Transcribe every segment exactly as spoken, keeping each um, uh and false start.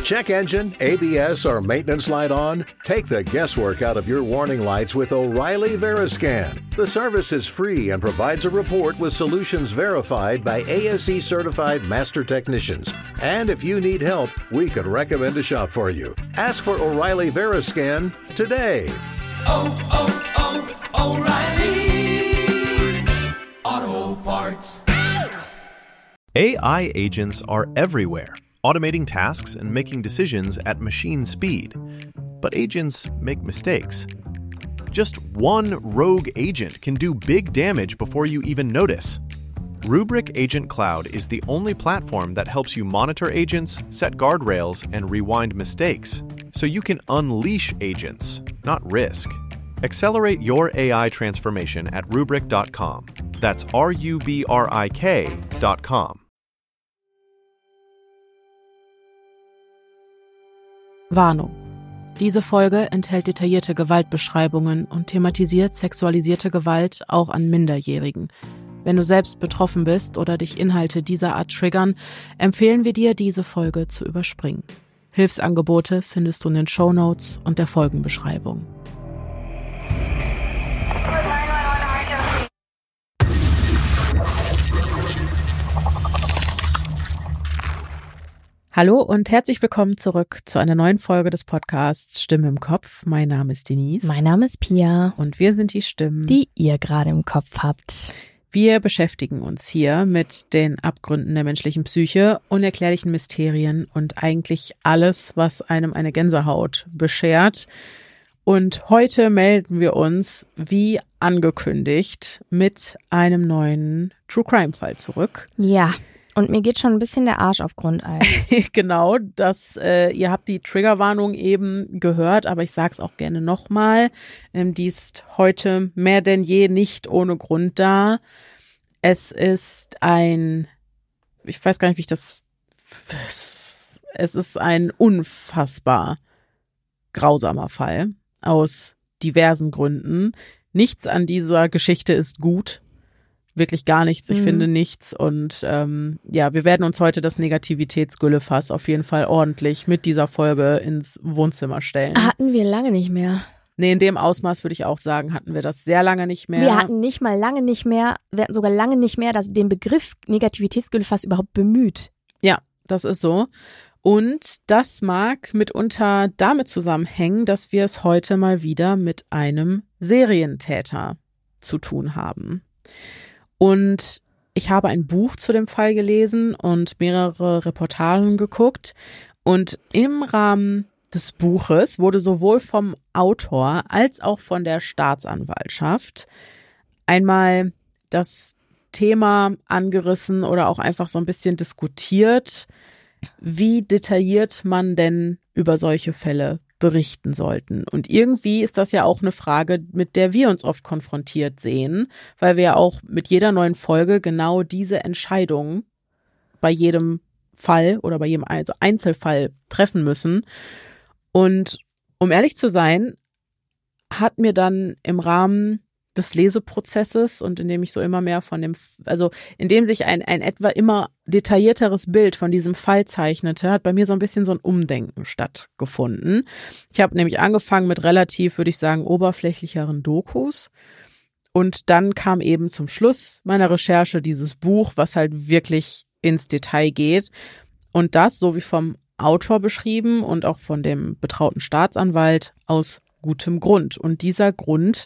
Check engine, A B S, or maintenance light on? Take the guesswork out of your warning lights with O'Reilly Veriscan. The service is free and provides a report with solutions verified by A S E-certified master technicians. And if you need help, we could recommend a shop for you. Ask for O'Reilly Veriscan today. Oh, oh, oh, O'Reilly Auto Parts. A I agents are everywhere, automating tasks and making decisions at machine speed. But agents make mistakes. Just one rogue agent can do big damage before you even notice. Rubrik Agent Cloud is the only platform that helps you monitor agents, set guardrails, and rewind mistakes, so you can unleash agents, not risk. Accelerate your A I transformation at rubrik dot com. That's R U B R I K dot com. Warnung. Diese Folge enthält detaillierte Gewaltbeschreibungen und thematisiert sexualisierte Gewalt auch an Minderjährigen. Wenn du selbst betroffen bist oder dich Inhalte dieser Art triggern, empfehlen wir dir, diese Folge zu überspringen. Hilfsangebote findest du in den Shownotes und der Folgenbeschreibung. Hallo und herzlich willkommen zurück zu einer neuen Folge des Podcasts Stimme im Kopf. Mein Name ist Denise. Mein Name ist Pia. Und wir sind die Stimmen, die ihr gerade im Kopf habt. Wir beschäftigen uns hier mit den Abgründen der menschlichen Psyche, unerklärlichen Mysterien und eigentlich alles, was einem eine Gänsehaut beschert. Und heute melden wir uns, wie angekündigt, mit einem neuen True-Crime-Fall zurück. Ja. Und mir geht schon ein bisschen der Arsch auf Grundeis. Genau, das, äh, ihr habt die Triggerwarnung eben gehört, aber ich sag's auch gerne nochmal. Ähm, die ist heute mehr denn je nicht ohne Grund da. Es ist ein, ich weiß gar nicht, wie ich das, es ist ein unfassbar grausamer Fall aus diversen Gründen. Nichts an dieser Geschichte ist gut. Wirklich gar nichts, ich mhm. finde nichts und ähm, ja, wir werden uns heute das Negativitätsgüllefass auf jeden Fall ordentlich mit dieser Folge ins Wohnzimmer stellen. Hatten wir lange nicht mehr. Nee, in dem Ausmaß würde ich auch sagen, hatten wir das sehr lange nicht mehr. Wir hatten nicht mal lange nicht mehr, wir hatten sogar lange nicht mehr das, den Begriff Negativitätsgüllefass überhaupt bemüht. Ja, das ist so. Und das mag mitunter damit zusammenhängen, dass wir es heute mal wieder mit einem Serientäter zu tun haben. Und ich habe ein Buch zu dem Fall gelesen und mehrere Reportagen geguckt. Und im Rahmen des Buches wurde sowohl vom Autor als auch von der Staatsanwaltschaft einmal das Thema angerissen oder auch einfach so ein bisschen diskutiert, wie detailliert man denn über solche Fälle berichten sollten. Und irgendwie ist das ja auch eine Frage, mit der wir uns oft konfrontiert sehen, weil wir ja auch mit jeder neuen Folge genau diese Entscheidung bei jedem Fall oder bei jedem also Einzelfall treffen müssen. Und um ehrlich zu sein, hat mir dann im Rahmen des Leseprozesses und indem ich so immer mehr von dem, also indem sich ein, ein etwa immer detaillierteres Bild von diesem Fall zeichnete, hat bei mir so ein bisschen so ein Umdenken stattgefunden. Ich habe nämlich angefangen mit relativ, würde ich sagen, oberflächlicheren Dokus und dann kam eben zum Schluss meiner Recherche dieses Buch, was halt wirklich ins Detail geht und das, so wie vom Autor beschrieben und auch von dem betrauten Staatsanwalt, aus gutem Grund. Und dieser Grund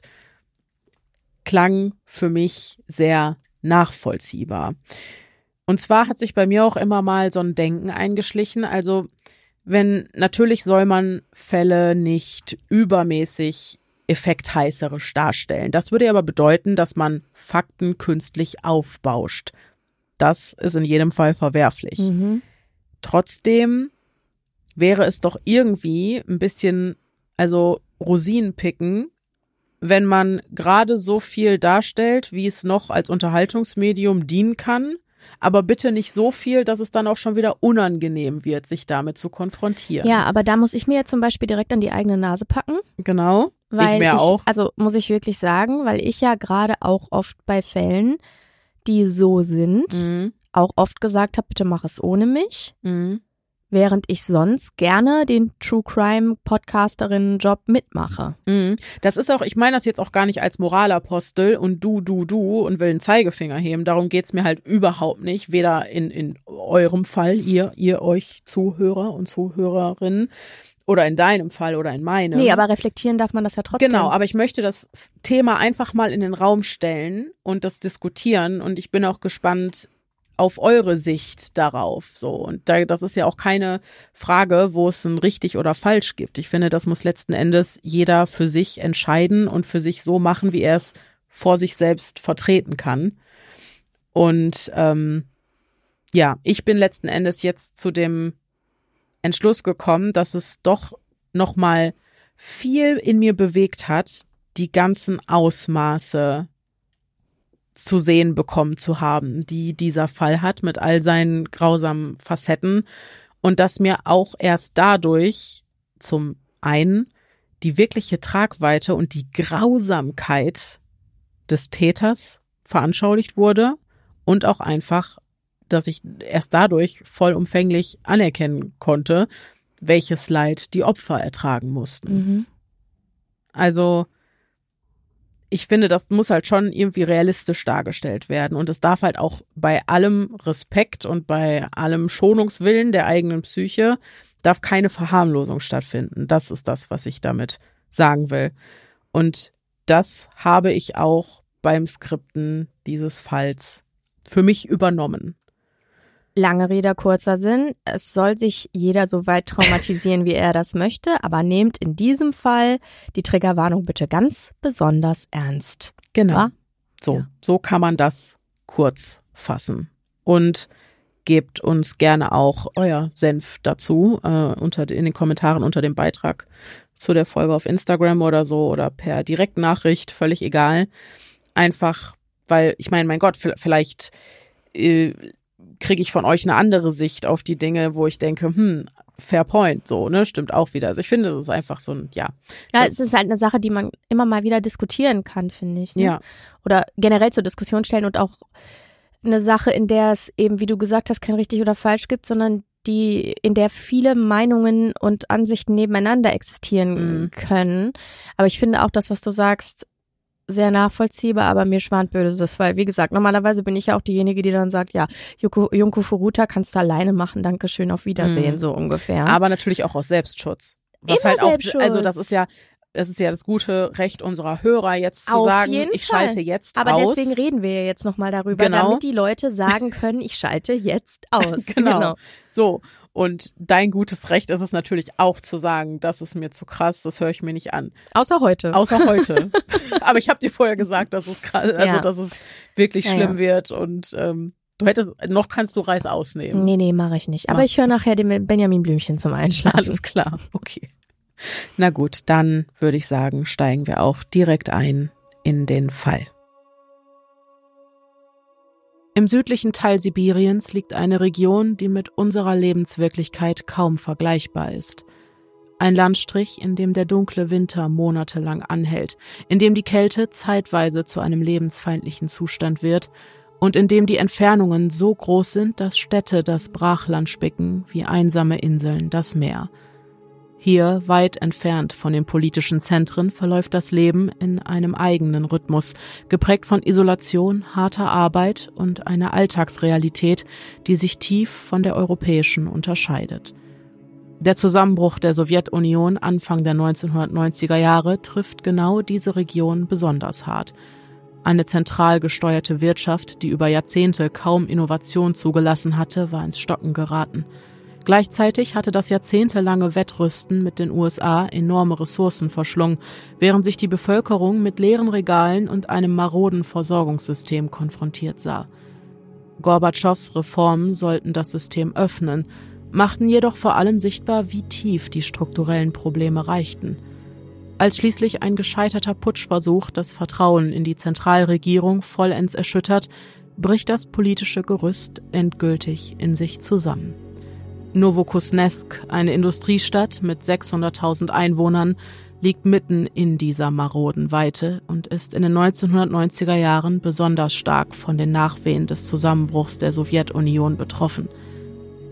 klang für mich sehr nachvollziehbar. Und zwar hat sich bei mir auch immer mal so ein Denken eingeschlichen. Also wenn, natürlich soll man Fälle nicht übermäßig effektheißerisch darstellen. Das würde aber bedeuten, dass man Fakten künstlich aufbauscht. Das ist in jedem Fall verwerflich. Mhm. Trotzdem wäre es doch irgendwie ein bisschen, also Rosinen picken, wenn man gerade so viel darstellt, wie es noch als Unterhaltungsmedium dienen kann, aber bitte nicht so viel, dass es dann auch schon wieder unangenehm wird, sich damit zu konfrontieren. Ja, aber da muss ich mir jetzt zum Beispiel direkt an die eigene Nase packen. Genau, weil ich mir ich, auch. Also muss ich wirklich sagen, weil ich ja gerade auch oft bei Fällen, die so sind, mhm. auch oft gesagt habe, bitte mach es ohne mich. Mhm. während ich sonst gerne den True Crime Podcasterinnen-Job mitmache. Mhm. Das ist auch, ich meine das jetzt auch gar nicht als Moralapostel und du, du, du und will einen Zeigefinger heben. Darum geht's mir halt überhaupt nicht. Weder in, in eurem Fall, ihr, ihr euch Zuhörer und Zuhörerinnen, oder in deinem Fall oder in meinem. Nee, aber reflektieren darf man das ja trotzdem. Genau, aber ich möchte das Thema einfach mal in den Raum stellen und das diskutieren und ich bin auch gespannt auf eure Sicht darauf. So, und da, das ist ja auch keine Frage, wo es ein richtig oder falsch gibt. Ich finde, das muss letzten Endes jeder für sich entscheiden und für sich so machen, wie er es vor sich selbst vertreten kann. Und ähm, ja, ich bin letzten Endes jetzt zu dem Entschluss gekommen, dass es doch nochmal viel in mir bewegt hat, die ganzen Ausmaße zu sehen bekommen zu haben, die dieser Fall hat mit all seinen grausamen Facetten und dass mir auch erst dadurch zum einen die wirkliche Tragweite und die Grausamkeit des Täters veranschaulicht wurde und auch einfach dass ich erst dadurch vollumfänglich anerkennen konnte, welches Leid die Opfer ertragen mussten. Mhm. Also ich finde, das muss halt schon irgendwie realistisch dargestellt werden und es darf halt auch bei allem Respekt und bei allem Schonungswillen der eigenen Psyche darf keine Verharmlosung stattfinden. Das ist das, was ich damit sagen will. Und das habe ich auch beim Skripten dieses Falls für mich übernommen. Lange Rede, kurzer Sinn. Es soll sich jeder so weit traumatisieren, wie er das möchte, aber nehmt in diesem Fall die Triggerwarnung bitte ganz besonders ernst. Genau. Ja? So, Ja. so kann man das kurz fassen. Und gebt uns gerne auch euer Senf dazu äh, unter in den Kommentaren unter dem Beitrag zu der Folge auf Instagram oder so oder per Direktnachricht, völlig egal. Einfach, weil ich meine, mein Gott, vielleicht äh, kriege ich von euch eine andere Sicht auf die Dinge, wo ich denke, hm, fair point, so, ne, stimmt auch wieder. Also ich finde, das ist einfach so ein, ja. Ja, das, es ist halt eine Sache, die man immer mal wieder diskutieren kann, finde ich. Ne? Ja. Oder generell zur Diskussion stellen und auch eine Sache, in der es eben, wie du gesagt hast, kein richtig oder falsch gibt, sondern die, in der viele Meinungen und Ansichten nebeneinander existieren Mhm. können. Aber ich finde auch das, was du sagst, sehr nachvollziehbar, aber mir schwant Böses, weil, wie gesagt, normalerweise bin ich ja auch diejenige, die dann sagt, ja, Junko, Junko Furuta kannst du alleine machen, Dankeschön, auf Wiedersehen, Mhm. so ungefähr. aber natürlich auch aus Selbstschutz. Was Immer halt auch, Selbstschutz. also das ist ja, das ist ja das gute Recht unserer Hörer, jetzt zu Auf sagen, jeden ich Fall. schalte jetzt Aber aus. deswegen reden wir ja jetzt nochmal darüber, Genau. damit die Leute sagen können, ich schalte jetzt aus. Genau. So, und dein gutes Recht ist es natürlich auch zu sagen, das ist mir zu krass, das höre ich mir nicht an. Außer heute. Außer heute. Aber ich habe dir vorher gesagt, dass es krass, also Ja. dass es wirklich Ja, schlimm ja. wird und ähm, du hättest, noch kannst du Reis ausnehmen. Nee, nee, mache ich nicht. Aber Mach. ich höre nachher dem Benjamin Blümchen zum Einschlafen. Alles klar, okay. Na gut, dann würde ich sagen, steigen wir auch direkt ein in den Fall. Im südlichen Teil Sibiriens liegt eine Region, die mit unserer Lebenswirklichkeit kaum vergleichbar ist. Ein Landstrich, in dem der dunkle Winter monatelang anhält, in dem die Kälte zeitweise zu einem lebensfeindlichen Zustand wird und in dem die Entfernungen so groß sind, dass Städte das Brachland spicken wie einsame Inseln das Meer. Hier, weit entfernt von den politischen Zentren, verläuft das Leben in einem eigenen Rhythmus, geprägt von Isolation, harter Arbeit und einer Alltagsrealität, die sich tief von der europäischen unterscheidet. Der Zusammenbruch der Sowjetunion Anfang der neunzehnhundertneunziger Jahre trifft genau diese Region besonders hart. Eine zentral gesteuerte Wirtschaft, die über Jahrzehnte kaum Innovation zugelassen hatte, war ins Stocken geraten. Gleichzeitig hatte das jahrzehntelange Wettrüsten mit den U S A enorme Ressourcen verschlungen, während sich die Bevölkerung mit leeren Regalen und einem maroden Versorgungssystem konfrontiert sah. Gorbatschows Reformen sollten das System öffnen, machten jedoch vor allem sichtbar, wie tief die strukturellen Probleme reichten. Als schließlich ein gescheiterter Putschversuch das Vertrauen in die Zentralregierung vollends erschüttert, bricht das politische Gerüst endgültig in sich zusammen. Novokuznetsk, eine Industriestadt mit sechshunderttausend Einwohnern, liegt mitten in dieser maroden Weite und ist in den neunzehnhundertneunziger Jahren besonders stark von den Nachwehen des Zusammenbruchs der Sowjetunion betroffen.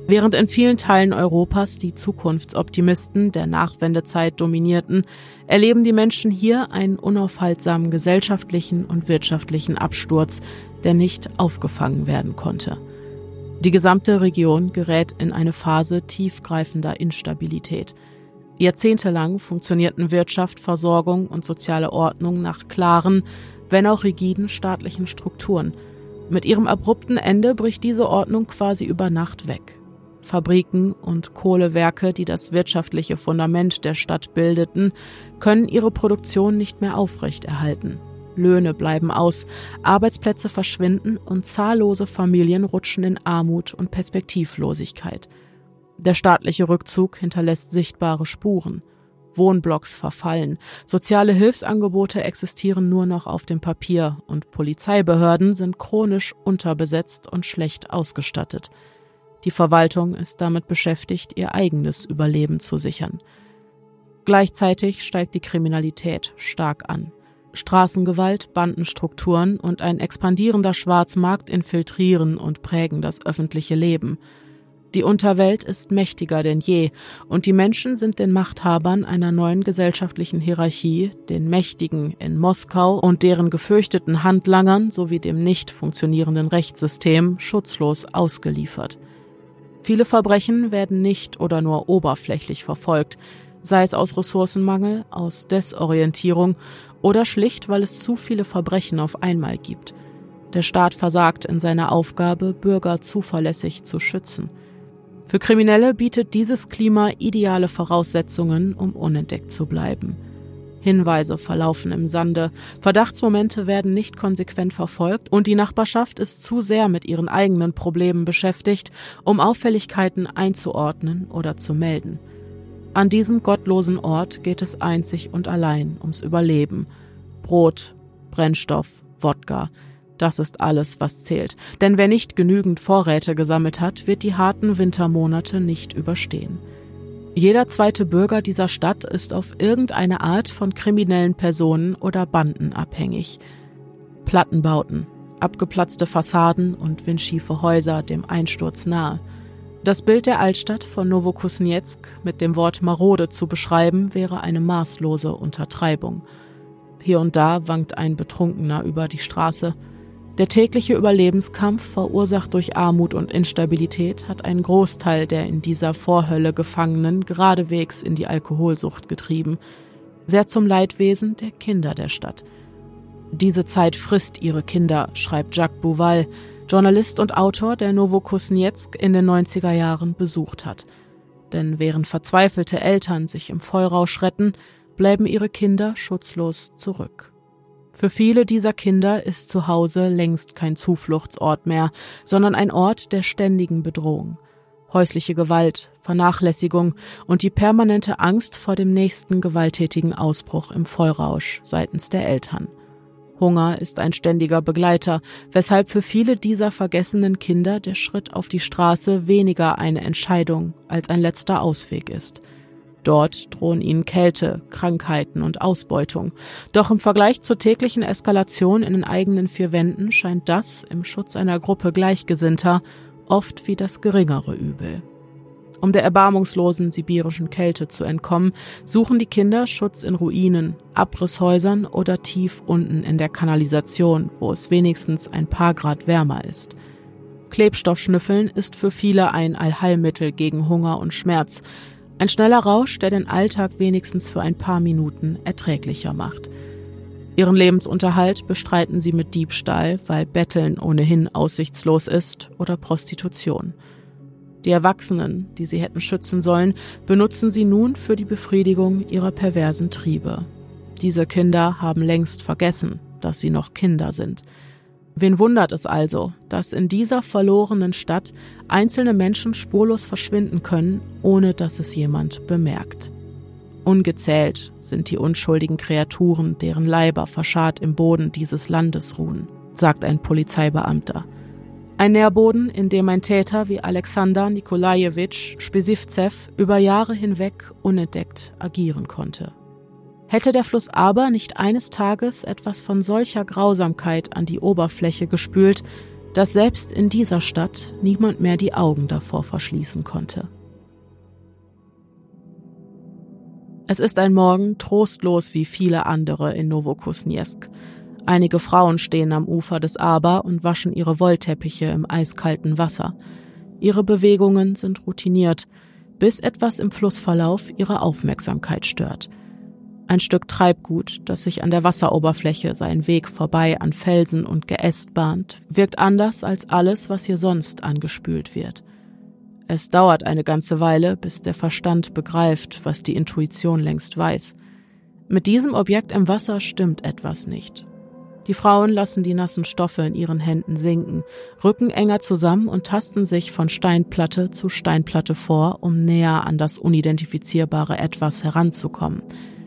Während in vielen Teilen Europas die Zukunftsoptimisten der Nachwendezeit dominierten, erleben die Menschen hier einen unaufhaltsamen gesellschaftlichen und wirtschaftlichen Absturz, der nicht aufgefangen werden konnte. Die gesamte Region gerät in eine Phase tiefgreifender Instabilität. Jahrzehntelang funktionierten Wirtschaft, Versorgung und soziale Ordnung nach klaren, wenn auch rigiden staatlichen Strukturen. Mit ihrem abrupten Ende bricht diese Ordnung quasi über Nacht weg. Fabriken und Kohlewerke, die das wirtschaftliche Fundament der Stadt bildeten, können ihre Produktion nicht mehr aufrechterhalten. Löhne bleiben aus, Arbeitsplätze verschwinden und zahllose Familien rutschen in Armut und Perspektivlosigkeit. Der staatliche Rückzug hinterlässt sichtbare Spuren. Wohnblocks verfallen, soziale Hilfsangebote existieren nur noch auf dem Papier und Polizeibehörden sind chronisch unterbesetzt und schlecht ausgestattet. Die Verwaltung ist damit beschäftigt, ihr eigenes Überleben zu sichern. Gleichzeitig steigt die Kriminalität stark an. Straßengewalt, Bandenstrukturen und ein expandierender Schwarzmarkt infiltrieren und prägen das öffentliche Leben. Die Unterwelt ist mächtiger denn je und die Menschen sind den Machthabern einer neuen gesellschaftlichen Hierarchie, den Mächtigen in Moskau und deren gefürchteten Handlangern sowie dem nicht funktionierenden Rechtssystem schutzlos ausgeliefert. Viele Verbrechen werden nicht oder nur oberflächlich verfolgt, sei es aus Ressourcenmangel, aus Desorientierung oder schlicht, weil es zu viele Verbrechen auf einmal gibt. Der Staat versagt in seiner Aufgabe, Bürger zuverlässig zu schützen. Für Kriminelle bietet dieses Klima ideale Voraussetzungen, um unentdeckt zu bleiben. Hinweise verlaufen im Sande, Verdachtsmomente werden nicht konsequent verfolgt und die Nachbarschaft ist zu sehr mit ihren eigenen Problemen beschäftigt, um Auffälligkeiten einzuordnen oder zu melden. An diesem gottlosen Ort geht es einzig und allein ums Überleben. Brot, Brennstoff, Wodka, das ist alles, was zählt. Denn wer nicht genügend Vorräte gesammelt hat, wird die harten Wintermonate nicht überstehen. Jeder zweite Bürger dieser Stadt ist auf irgendeine Art von kriminellen Personen oder Banden abhängig. Plattenbauten, abgeplatzte Fassaden und windschiefe Häuser dem Einsturz nahe. Das Bild der Altstadt von Novokuznetsk mit dem Wort marode zu beschreiben, wäre eine maßlose Untertreibung. Hier und da wankt ein Betrunkener über die Straße. Der tägliche Überlebenskampf, verursacht durch Armut und Instabilität, hat einen Großteil der in dieser Vorhölle Gefangenen geradewegs in die Alkoholsucht getrieben. Sehr zum Leidwesen der Kinder der Stadt. Diese Zeit frisst ihre Kinder, schreibt Jacques Bouval, Journalist und Autor, der Novokuznetsk in den neunziger Jahren besucht hat. Denn während verzweifelte Eltern sich im Vollrausch retten, bleiben ihre Kinder schutzlos zurück. Für viele dieser Kinder ist zu Hause längst kein Zufluchtsort mehr, sondern ein Ort der ständigen Bedrohung. Häusliche Gewalt, Vernachlässigung und die permanente Angst vor dem nächsten gewalttätigen Ausbruch im Vollrausch seitens der Eltern. Hunger ist ein ständiger Begleiter, weshalb für viele dieser vergessenen Kinder der Schritt auf die Straße weniger eine Entscheidung als ein letzter Ausweg ist. Dort drohen ihnen Kälte, Krankheiten und Ausbeutung. Doch im Vergleich zur täglichen Eskalation in den eigenen vier Wänden scheint das im Schutz einer Gruppe Gleichgesinnter oft wie das geringere Übel. Um der erbarmungslosen sibirischen Kälte zu entkommen, suchen die Kinder Schutz in Ruinen, Abrisshäusern oder tief unten in der Kanalisation, wo es wenigstens ein paar Grad wärmer ist. Klebstoffschnüffeln ist für viele ein Allheilmittel gegen Hunger und Schmerz. Ein schneller Rausch, der den Alltag wenigstens für ein paar Minuten erträglicher macht. Ihren Lebensunterhalt bestreiten sie mit Diebstahl, weil Betteln ohnehin aussichtslos ist, oder Prostitution. Die Erwachsenen, die sie hätten schützen sollen, benutzen sie nun für die Befriedigung ihrer perversen Triebe. Diese Kinder haben längst vergessen, dass sie noch Kinder sind. Wen wundert es also, dass in dieser verlorenen Stadt einzelne Menschen spurlos verschwinden können, ohne dass es jemand bemerkt? Ungezählt sind die unschuldigen Kreaturen, deren Leiber verscharrt im Boden dieses Landes ruhen, sagt ein Polizeibeamter. Ein Nährboden, in dem ein Täter wie Alexander Nikolajewitsch Spesivzew über Jahre hinweg unentdeckt agieren konnte. Hätte der Fluss aber nicht eines Tages etwas von solcher Grausamkeit an die Oberfläche gespült, dass selbst in dieser Stadt niemand mehr die Augen davor verschließen konnte. Es ist ein Morgen trostlos wie viele andere in Nowokusnezk. Einige Frauen stehen am Ufer des Aba und waschen ihre Wollteppiche im eiskalten Wasser. Ihre Bewegungen sind routiniert, bis etwas im Flussverlauf ihre Aufmerksamkeit stört. Ein Stück Treibgut, das sich an der Wasseroberfläche seinen Weg vorbei an Felsen und Geäst bahnt, wirkt anders als alles, was hier sonst angespült wird. Es dauert eine ganze Weile, bis der Verstand begreift, was die Intuition längst weiß. Mit diesem Objekt im Wasser stimmt etwas nicht. Die Frauen lassen die nassen Stoffe in ihren Händen sinken, rücken enger zusammen und tasten sich von Steinplatte zu Steinplatte vor, um näher an das unidentifizierbare Etwas heranzukommen.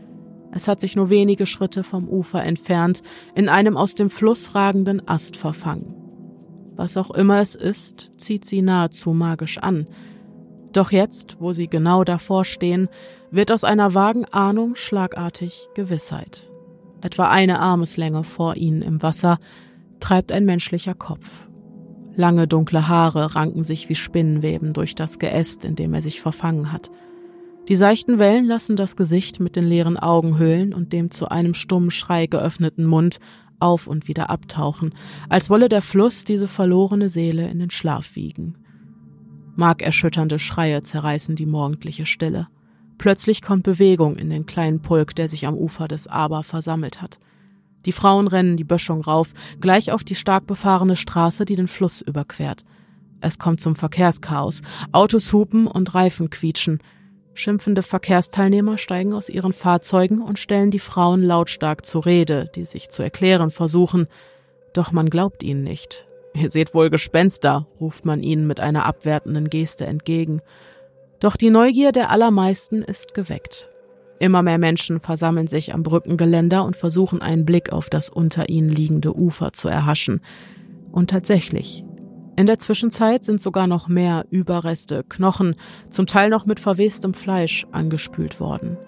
Es hat sich nur wenige Schritte vom Ufer entfernt, in einem aus dem Fluss ragenden Ast verfangen. Was auch immer es ist, zieht sie nahezu magisch an. Doch jetzt, wo sie genau davor stehen, wird aus einer vagen Ahnung schlagartig Gewissheit. Etwa eine Armeslänge vor ihnen im Wasser treibt ein menschlicher Kopf. Lange dunkle Haare ranken sich wie Spinnenweben durch das Geäst, in dem er sich verfangen hat. Die seichten Wellen lassen das Gesicht mit den leeren Augenhöhlen und dem zu einem stummen Schrei geöffneten Mund auf und wieder abtauchen, als wolle der Fluss diese verlorene Seele in den Schlaf wiegen. Markerschütternde Schreie zerreißen die morgendliche Stille. Plötzlich kommt Bewegung in den kleinen Pulk, der sich am Ufer des Aba versammelt hat. Die Frauen rennen die Böschung rauf, gleich auf die stark befahrene Straße, die den Fluss überquert. Es kommt zum Verkehrschaos. Autos hupen und Reifen quietschen. Schimpfende Verkehrsteilnehmer steigen aus ihren Fahrzeugen und stellen die Frauen lautstark zur Rede, die sich zu erklären versuchen. Doch man glaubt ihnen nicht. »Ihr seht wohl Gespenster«, ruft man ihnen mit einer abwertenden Geste entgegen. Doch die Neugier der allermeisten ist geweckt. Immer mehr Menschen versammeln sich am Brückengeländer und versuchen einen Blick auf das unter ihnen liegende Ufer zu erhaschen. Und tatsächlich, in der Zwischenzeit sind sogar noch mehr Überreste, Knochen, zum Teil noch mit verwestem Fleisch, angespült worden.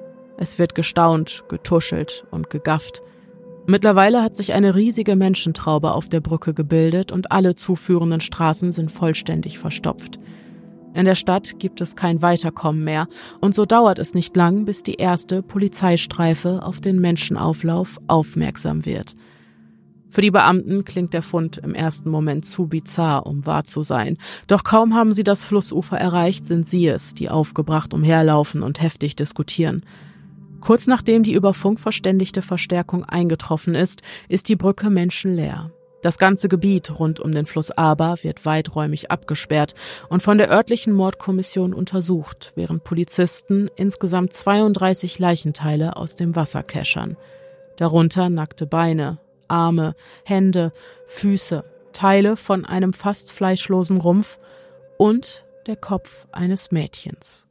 Es wird gestaunt, getuschelt und gegafft. Mittlerweile hat sich eine riesige Menschentraube auf der Brücke gebildet und alle zuführenden Straßen sind vollständig verstopft. In der Stadt gibt es kein Weiterkommen mehr und so dauert es nicht lang, bis die erste Polizeistreife auf den Menschenauflauf aufmerksam wird. Für die Beamten klingt der Fund im ersten Moment zu bizarr, um wahr zu sein. Doch kaum haben sie das Flussufer erreicht, sind sie es, die aufgebracht umherlaufen und heftig diskutieren. Kurz nachdem die über Funk verständigte Verstärkung eingetroffen ist, ist die Brücke menschenleer. Das ganze Gebiet rund um den Fluss Aba wird weiträumig abgesperrt und von der örtlichen Mordkommission untersucht, während Polizisten insgesamt zweiunddreißig Leichenteile aus dem Wasser keschern. Darunter nackte Beine, Arme, Hände, Füße, Teile von einem fast fleischlosen Rumpf und der Kopf eines Mädchens.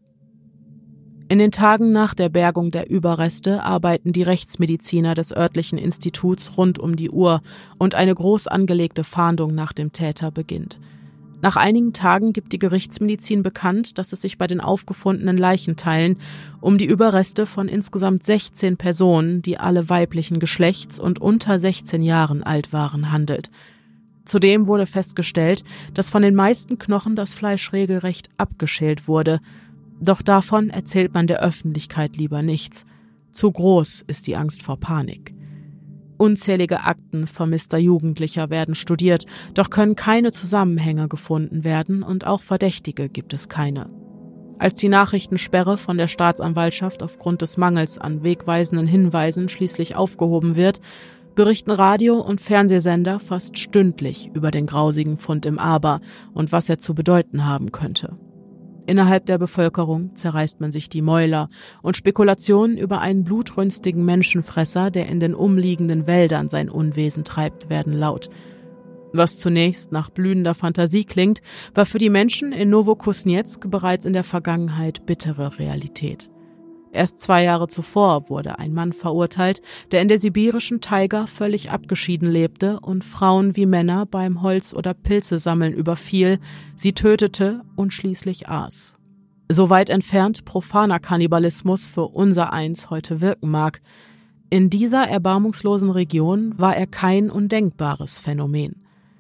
In den Tagen nach der Bergung der Überreste arbeiten die Rechtsmediziner des örtlichen Instituts rund um die Uhr und eine groß angelegte Fahndung nach dem Täter beginnt. Nach einigen Tagen gibt die Gerichtsmedizin bekannt, dass es sich bei den aufgefundenen Leichenteilen um die Überreste von insgesamt sechzehn Personen, die alle weiblichen Geschlechts und unter sechzehn Jahren alt waren, handelt. Zudem wurde festgestellt, dass von den meisten Knochen das Fleisch regelrecht abgeschält wurde. Doch davon erzählt man der Öffentlichkeit lieber nichts. Zu groß ist die Angst vor Panik. Unzählige Akten vermisster Jugendlicher werden studiert, doch können keine Zusammenhänge gefunden werden und auch Verdächtige gibt es keine. Als die Nachrichtensperre von der Staatsanwaltschaft aufgrund des Mangels an wegweisenden Hinweisen schließlich aufgehoben wird, berichten Radio- und Fernsehsender fast stündlich über den grausigen Fund im Aba und was er zu bedeuten haben könnte. Innerhalb der Bevölkerung zerreißt man sich die Mäuler und Spekulationen über einen blutrünstigen Menschenfresser, der in den umliegenden Wäldern sein Unwesen treibt, werden laut. Was zunächst nach blühender Fantasie klingt, war für die Menschen in Nowokusnezk bereits in der Vergangenheit bittere Realität. Erst zwei Jahre zuvor wurde ein Mann verurteilt, der in der sibirischen Taiga völlig abgeschieden lebte und Frauen wie Männer beim Holz- oder Pilzesammeln überfiel, sie tötete und schließlich aß. So weit entfernt profaner Kannibalismus für unsereins heute wirken mag, in dieser erbarmungslosen Region war er kein undenkbares Phänomen.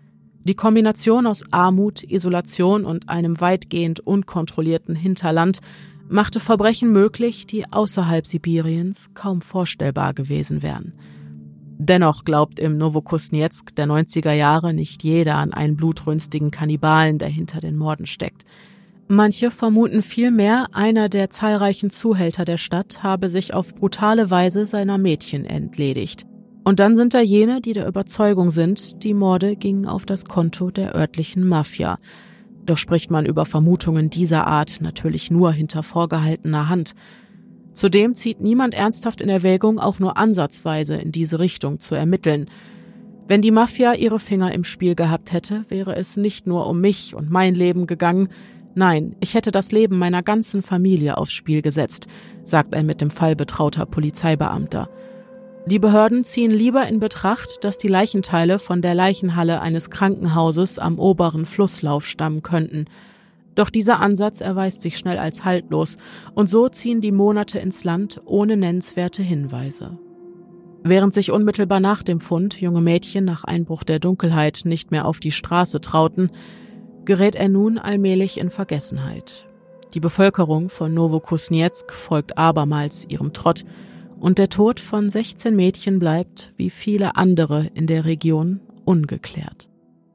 Die Kombination aus Armut, Isolation und einem weitgehend unkontrollierten Hinterland machte Verbrechen möglich, die außerhalb Sibiriens kaum vorstellbar gewesen wären. Dennoch glaubt im Nowokusnezk der neunziger Jahre nicht jeder an einen blutrünstigen Kannibalen, der hinter den Morden steckt. Manche vermuten vielmehr, einer der zahlreichen Zuhälter der Stadt habe sich auf brutale Weise seiner Mädchen entledigt. Und dann sind da jene, die der Überzeugung sind, die Morde gingen auf das Konto der örtlichen Mafia. Doch spricht man über Vermutungen dieser Art natürlich nur hinter vorgehaltener Hand. Zudem zieht niemand ernsthaft in Erwägung, auch nur ansatzweise in diese Richtung zu ermitteln. Wenn die Mafia ihre Finger im Spiel gehabt hätte, wäre es nicht nur um mich und mein Leben gegangen. Nein, ich hätte das Leben meiner ganzen Familie aufs Spiel gesetzt, sagt ein mit dem Fall betrauter Polizeibeamter. Die Behörden ziehen lieber in Betracht, dass die Leichenteile von der Leichenhalle eines Krankenhauses am oberen Flusslauf stammen könnten. Doch dieser Ansatz erweist sich schnell als haltlos und so ziehen die Monate ins Land ohne nennenswerte Hinweise. Während sich unmittelbar nach dem Fund junge Mädchen nach Einbruch der Dunkelheit nicht mehr auf die Straße trauten, gerät er nun allmählich in Vergessenheit. Die Bevölkerung von Nowokusnezk folgt abermals ihrem Trott und der Tod von sechzehn Mädchen bleibt, wie viele andere in der Region, ungeklärt.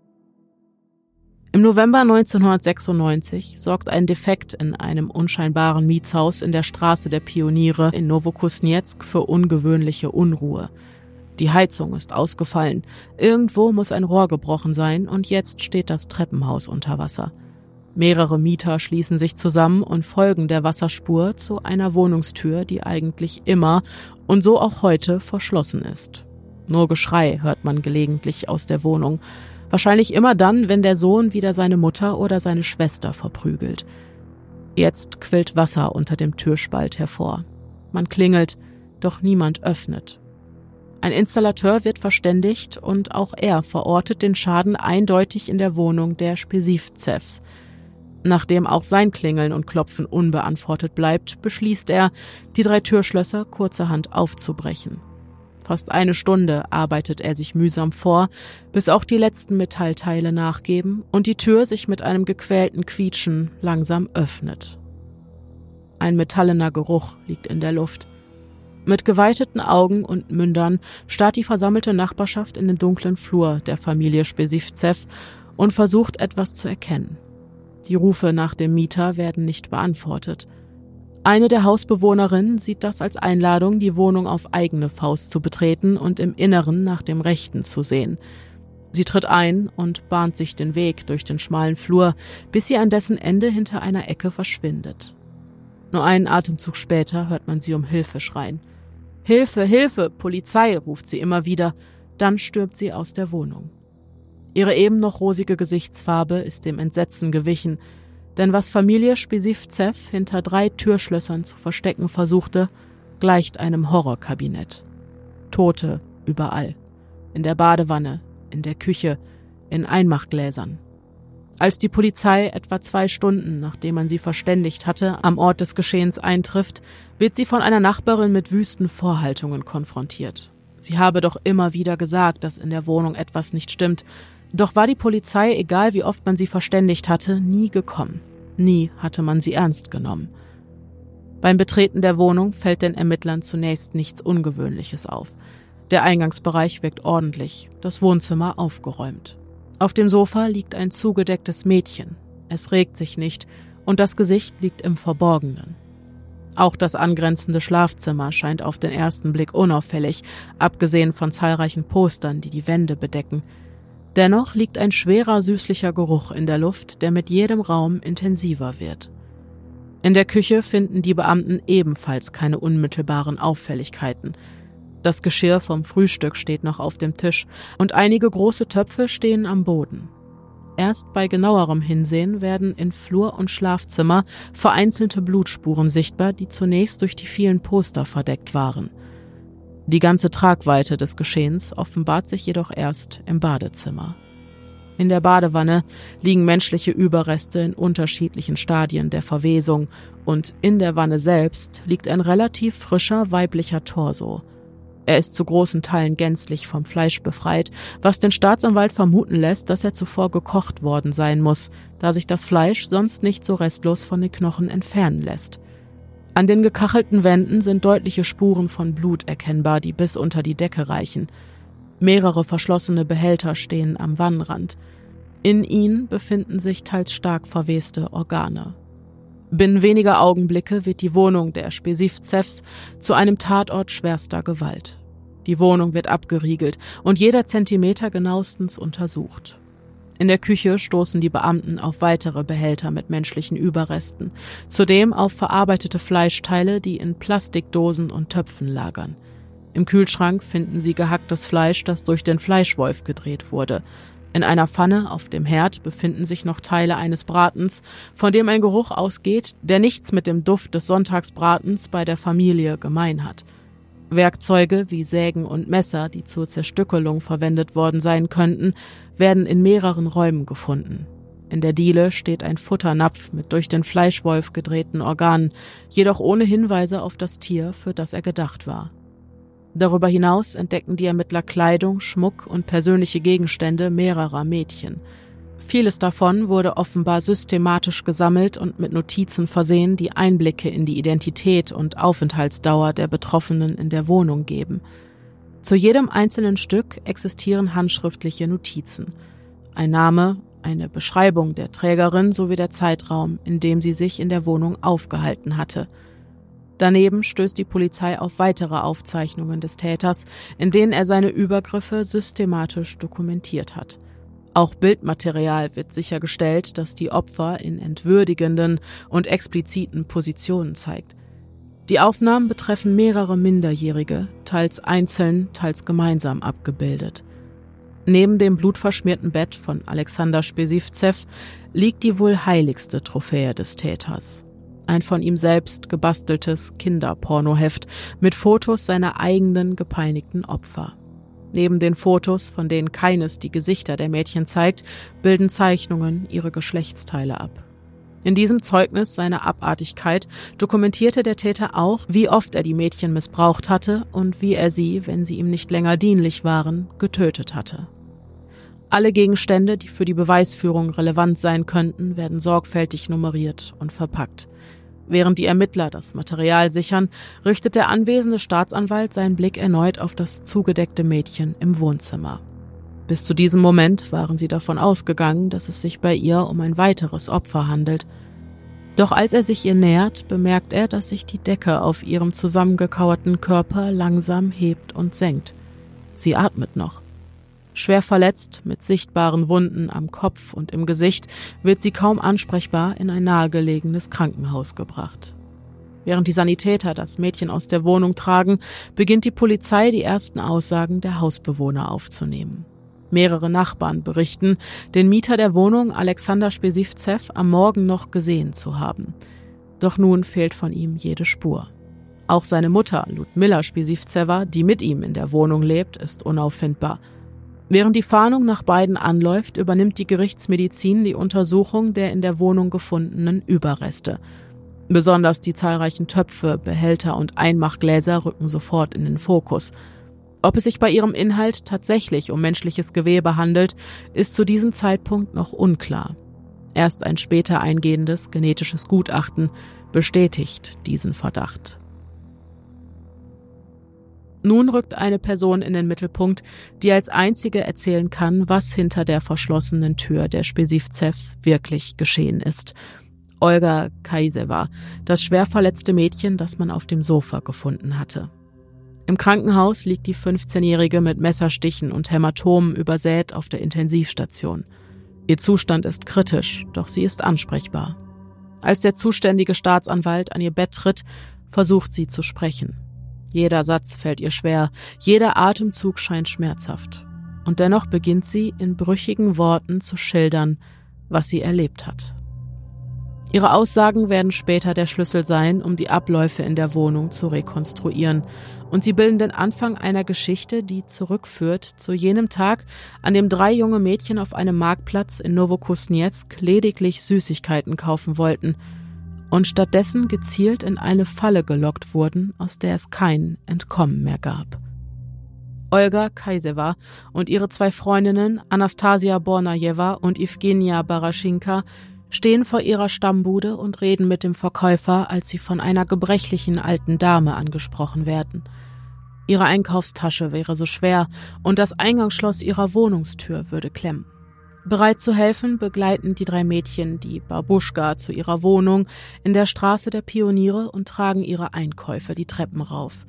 Im November neunzehnhundertsechsundneunzig sorgt ein Defekt in einem unscheinbaren Mietshaus in der Straße der Pioniere in Nowokusnezk für ungewöhnliche Unruhe. Die Heizung ist ausgefallen, irgendwo muss ein Rohr gebrochen sein und jetzt steht das Treppenhaus unter Wasser. Mehrere Mieter schließen sich zusammen und folgen der Wasserspur zu einer Wohnungstür, die eigentlich immer und so auch heute verschlossen ist. Nur Geschrei hört man gelegentlich aus der Wohnung. Wahrscheinlich immer dann, wenn der Sohn wieder seine Mutter oder seine Schwester verprügelt. Jetzt quillt Wasser unter dem Türspalt hervor. Man klingelt, doch niemand öffnet. Ein Installateur wird verständigt und auch er verortet den Schaden eindeutig in der Wohnung der Spesivzevs. Nachdem auch sein Klingeln und Klopfen unbeantwortet bleibt, beschließt er, die drei Türschlösser kurzerhand aufzubrechen. Fast eine Stunde arbeitet er sich mühsam vor, bis auch die letzten Metallteile nachgeben und die Tür sich mit einem gequälten Quietschen langsam öffnet. Ein metallener Geruch liegt in der Luft. Mit geweiteten Augen und Mündern starrt die versammelte Nachbarschaft in den dunklen Flur der Familie Spesivzev und versucht, etwas zu erkennen. Die Rufe nach dem Mieter werden nicht beantwortet. Eine der Hausbewohnerinnen sieht das als Einladung, die Wohnung auf eigene Faust zu betreten und im Inneren nach dem Rechten zu sehen. Sie tritt ein und bahnt sich den Weg durch den schmalen Flur, bis sie an dessen Ende hinter einer Ecke verschwindet. Nur einen Atemzug später hört man sie um Hilfe schreien. »Hilfe, Hilfe, Polizei«, ruft sie immer wieder, dann stürmt sie aus der Wohnung. Ihre eben noch rosige Gesichtsfarbe ist dem Entsetzen gewichen, denn was Familie Spesivzev hinter drei Türschlössern zu verstecken versuchte, gleicht einem Horrorkabinett. Tote überall. In der Badewanne, in der Küche, in Einmachgläsern. Als die Polizei etwa zwei Stunden, nachdem man sie verständigt hatte, am Ort des Geschehens eintrifft, wird sie von einer Nachbarin mit wüsten Vorhaltungen konfrontiert. Sie habe doch immer wieder gesagt, dass in der Wohnung etwas nicht stimmt. Doch war die Polizei, egal wie oft man sie verständigt hatte, nie gekommen. Nie hatte man sie ernst genommen. Beim Betreten der Wohnung fällt den Ermittlern zunächst nichts Ungewöhnliches auf. Der Eingangsbereich wirkt ordentlich, das Wohnzimmer aufgeräumt. Auf dem Sofa liegt ein zugedecktes Mädchen. Es regt sich nicht und das Gesicht liegt im Verborgenen. Auch das angrenzende Schlafzimmer scheint auf den ersten Blick unauffällig, abgesehen von zahlreichen Postern, die die Wände bedecken. Dennoch liegt ein schwerer, süßlicher Geruch in der Luft, der mit jedem Raum intensiver wird. In der Küche finden die Beamten ebenfalls keine unmittelbaren Auffälligkeiten. Das Geschirr vom Frühstück steht noch auf dem Tisch und einige große Töpfe stehen am Boden. Erst bei genauerem Hinsehen werden in Flur und Schlafzimmer vereinzelte Blutspuren sichtbar, die zunächst durch die vielen Poster verdeckt waren. Die ganze Tragweite des Geschehens offenbart sich jedoch erst im Badezimmer. In der Badewanne liegen menschliche Überreste in unterschiedlichen Stadien der Verwesung und in der Wanne selbst liegt ein relativ frischer weiblicher Torso. Er ist zu großen Teilen gänzlich vom Fleisch befreit, was den Staatsanwalt vermuten lässt, dass er zuvor gekocht worden sein muss, da sich das Fleisch sonst nicht so restlos von den Knochen entfernen lässt. An den gekachelten Wänden sind deutliche Spuren von Blut erkennbar, die bis unter die Decke reichen. Mehrere verschlossene Behälter stehen am Wannenrand. In ihnen befinden sich teils stark verweste Organe. Binnen weniger Augenblicke wird die Wohnung der Spesivcevs zu einem Tatort schwerster Gewalt. Die Wohnung wird abgeriegelt und jeder Zentimeter genauestens untersucht. In der Küche stoßen die Beamten auf weitere Behälter mit menschlichen Überresten, zudem auf verarbeitete Fleischteile, die in Plastikdosen und Töpfen lagern. Im Kühlschrank finden sie gehacktes Fleisch, das durch den Fleischwolf gedreht wurde. In einer Pfanne auf dem Herd befinden sich noch Teile eines Bratens, von dem ein Geruch ausgeht, der nichts mit dem Duft des Sonntagsbratens bei der Familie gemein hat. Werkzeuge wie Sägen und Messer, die zur Zerstückelung verwendet worden sein könnten, werden in mehreren Räumen gefunden. In der Diele steht ein Futternapf mit durch den Fleischwolf gedrehten Organen, jedoch ohne Hinweise auf das Tier, für das er gedacht war. Darüber hinaus entdecken die Ermittler Kleidung, Schmuck und persönliche Gegenstände mehrerer Mädchen. Vieles davon wurde offenbar systematisch gesammelt und mit Notizen versehen, die Einblicke in die Identität und Aufenthaltsdauer der Betroffenen in der Wohnung geben. Zu jedem einzelnen Stück existieren handschriftliche Notizen. Ein Name, eine Beschreibung der Trägerin sowie der Zeitraum, in dem sie sich in der Wohnung aufgehalten hatte. Daneben stößt die Polizei auf weitere Aufzeichnungen des Täters, in denen er seine Übergriffe systematisch dokumentiert hat. Auch Bildmaterial wird sichergestellt, das die Opfer in entwürdigenden und expliziten Positionen zeigt. Die Aufnahmen betreffen mehrere Minderjährige, teils einzeln, teils gemeinsam abgebildet. Neben dem blutverschmierten Bett von Alexander Spesivcev liegt die wohl heiligste Trophäe des Täters. Ein von ihm selbst gebasteltes Kinderpornoheft mit Fotos seiner eigenen gepeinigten Opfer. Neben den Fotos, von denen keines die Gesichter der Mädchen zeigt, bilden Zeichnungen ihre Geschlechtsteile ab. In diesem Zeugnis seiner Abartigkeit dokumentierte der Täter auch, wie oft er die Mädchen missbraucht hatte und wie er sie, wenn sie ihm nicht länger dienlich waren, getötet hatte. Alle Gegenstände, die für die Beweisführung relevant sein könnten, werden sorgfältig nummeriert und verpackt. Während die Ermittler das Material sichern, richtet der anwesende Staatsanwalt seinen Blick erneut auf das zugedeckte Mädchen im Wohnzimmer. Bis zu diesem Moment waren sie davon ausgegangen, dass es sich bei ihr um ein weiteres Opfer handelt. Doch als er sich ihr nähert, bemerkt er, dass sich die Decke auf ihrem zusammengekauerten Körper langsam hebt und senkt. Sie atmet noch. Schwer verletzt, mit sichtbaren Wunden am Kopf und im Gesicht, wird sie kaum ansprechbar in ein nahegelegenes Krankenhaus gebracht. Während die Sanitäter das Mädchen aus der Wohnung tragen, beginnt die Polizei, die ersten Aussagen der Hausbewohner aufzunehmen. Mehrere Nachbarn berichten, den Mieter der Wohnung, Alexander Spesivcev, am Morgen noch gesehen zu haben. Doch nun fehlt von ihm jede Spur. Auch seine Mutter, Ludmila Spesivceva, die mit ihm in der Wohnung lebt, ist unauffindbar. Während die Fahndung nach beiden anläuft, übernimmt die Gerichtsmedizin die Untersuchung der in der Wohnung gefundenen Überreste. Besonders die zahlreichen Töpfe, Behälter und Einmachgläser rücken sofort in den Fokus. Ob es sich bei ihrem Inhalt tatsächlich um menschliches Gewebe handelt, ist zu diesem Zeitpunkt noch unklar. Erst ein später eingehendes genetisches Gutachten bestätigt diesen Verdacht. Nun rückt eine Person in den Mittelpunkt, die als einzige erzählen kann, was hinter der verschlossenen Tür der Spesivcevs wirklich geschehen ist. Olga Kaisewa, das schwer verletzte Mädchen, das man auf dem Sofa gefunden hatte. Im Krankenhaus liegt die fünfzehnjährige mit Messerstichen und Hämatomen übersät auf der Intensivstation. Ihr Zustand ist kritisch, doch sie ist ansprechbar. Als der zuständige Staatsanwalt an ihr Bett tritt, versucht sie zu sprechen. Jeder Satz fällt ihr schwer, jeder Atemzug scheint schmerzhaft. Und dennoch beginnt sie, in brüchigen Worten zu schildern, was sie erlebt hat. Ihre Aussagen werden später der Schlüssel sein, um die Abläufe in der Wohnung zu rekonstruieren. Und sie bilden den Anfang einer Geschichte, die zurückführt zu jenem Tag, an dem drei junge Mädchen auf einem Marktplatz in Novokuznetsk lediglich Süßigkeiten kaufen wollten und stattdessen gezielt in eine Falle gelockt wurden, aus der es kein Entkommen mehr gab. Olga Kaisewa und ihre zwei Freundinnen Anastasia Bornajewa und Evgenia Baraschinka stehen vor ihrer Stammbude und reden mit dem Verkäufer, als sie von einer gebrechlichen alten Dame angesprochen werden. Ihre Einkaufstasche wäre so schwer und das Eingangsschloss ihrer Wohnungstür würde klemmen. Bereit zu helfen, begleiten die drei Mädchen die Babuschka zu ihrer Wohnung in der Straße der Pioniere und tragen ihre Einkäufe die Treppen rauf.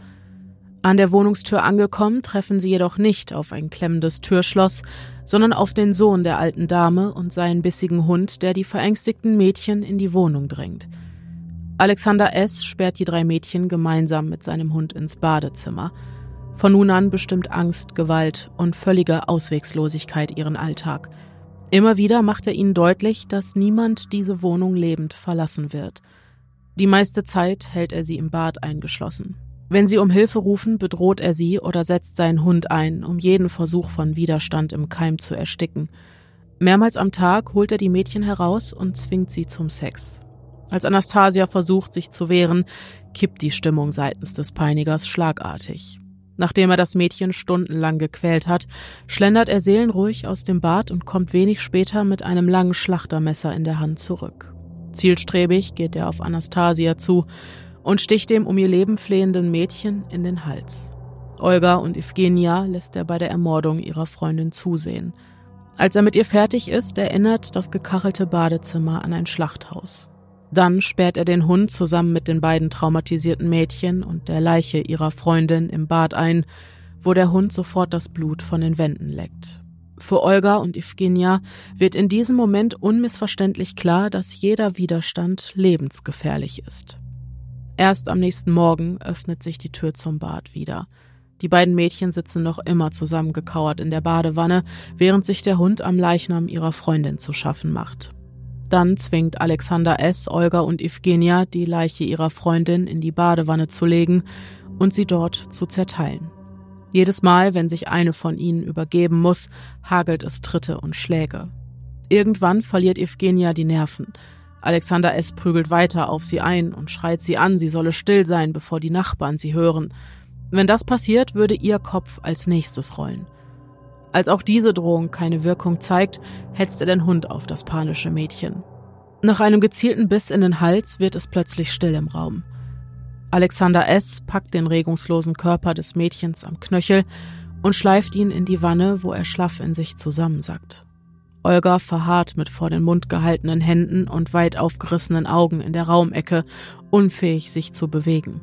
An der Wohnungstür angekommen, treffen sie jedoch nicht auf ein klemmendes Türschloss, sondern auf den Sohn der alten Dame und seinen bissigen Hund, der die verängstigten Mädchen in die Wohnung drängt. Alexander S. sperrt die drei Mädchen gemeinsam mit seinem Hund ins Badezimmer. Von nun an bestimmt Angst, Gewalt und völlige Auswegslosigkeit ihren Alltag. Immer wieder macht er ihnen deutlich, dass niemand diese Wohnung lebend verlassen wird. Die meiste Zeit hält er sie im Bad eingeschlossen. Wenn sie um Hilfe rufen, bedroht er sie oder setzt seinen Hund ein, um jeden Versuch von Widerstand im Keim zu ersticken. Mehrmals am Tag holt er die Mädchen heraus und zwingt sie zum Sex. Als Anastasia versucht, sich zu wehren, kippt die Stimmung seitens des Peinigers schlagartig. Nachdem er das Mädchen stundenlang gequält hat, schlendert er seelenruhig aus dem Bad und kommt wenig später mit einem langen Schlachtermesser in der Hand zurück. Zielstrebig geht er auf Anastasia zu und sticht dem um ihr Leben flehenden Mädchen in den Hals. Olga und Evgenia lässt er bei der Ermordung ihrer Freundin zusehen. Als er mit ihr fertig ist, erinnert das gekachelte Badezimmer an ein Schlachthaus. Dann sperrt er den Hund zusammen mit den beiden traumatisierten Mädchen und der Leiche ihrer Freundin im Bad ein, wo der Hund sofort das Blut von den Wänden leckt. Für Olga und Evgenia wird in diesem Moment unmissverständlich klar, dass jeder Widerstand lebensgefährlich ist. Erst am nächsten Morgen öffnet sich die Tür zum Bad wieder. Die beiden Mädchen sitzen noch immer zusammengekauert in der Badewanne, während sich der Hund am Leichnam ihrer Freundin zu schaffen macht. Dann zwingt Alexander S. Olga und Evgenia, die Leiche ihrer Freundin in die Badewanne zu legen und sie dort zu zerteilen. Jedes Mal, wenn sich eine von ihnen übergeben muss, hagelt es Tritte und Schläge. Irgendwann verliert Evgenia die Nerven. Alexander S. prügelt weiter auf sie ein und schreit sie an, sie solle still sein, bevor die Nachbarn sie hören. Wenn das passiert, würde ihr Kopf als nächstes rollen. Als auch diese Drohung keine Wirkung zeigt, hetzt er den Hund auf das panische Mädchen. Nach einem gezielten Biss in den Hals wird es plötzlich still im Raum. Alexander S. packt den regungslosen Körper des Mädchens am Knöchel und schleift ihn in die Wanne, wo er schlaff in sich zusammensackt. Olga verharrt mit vor den Mund gehaltenen Händen und weit aufgerissenen Augen in der Raumecke, unfähig sich zu bewegen.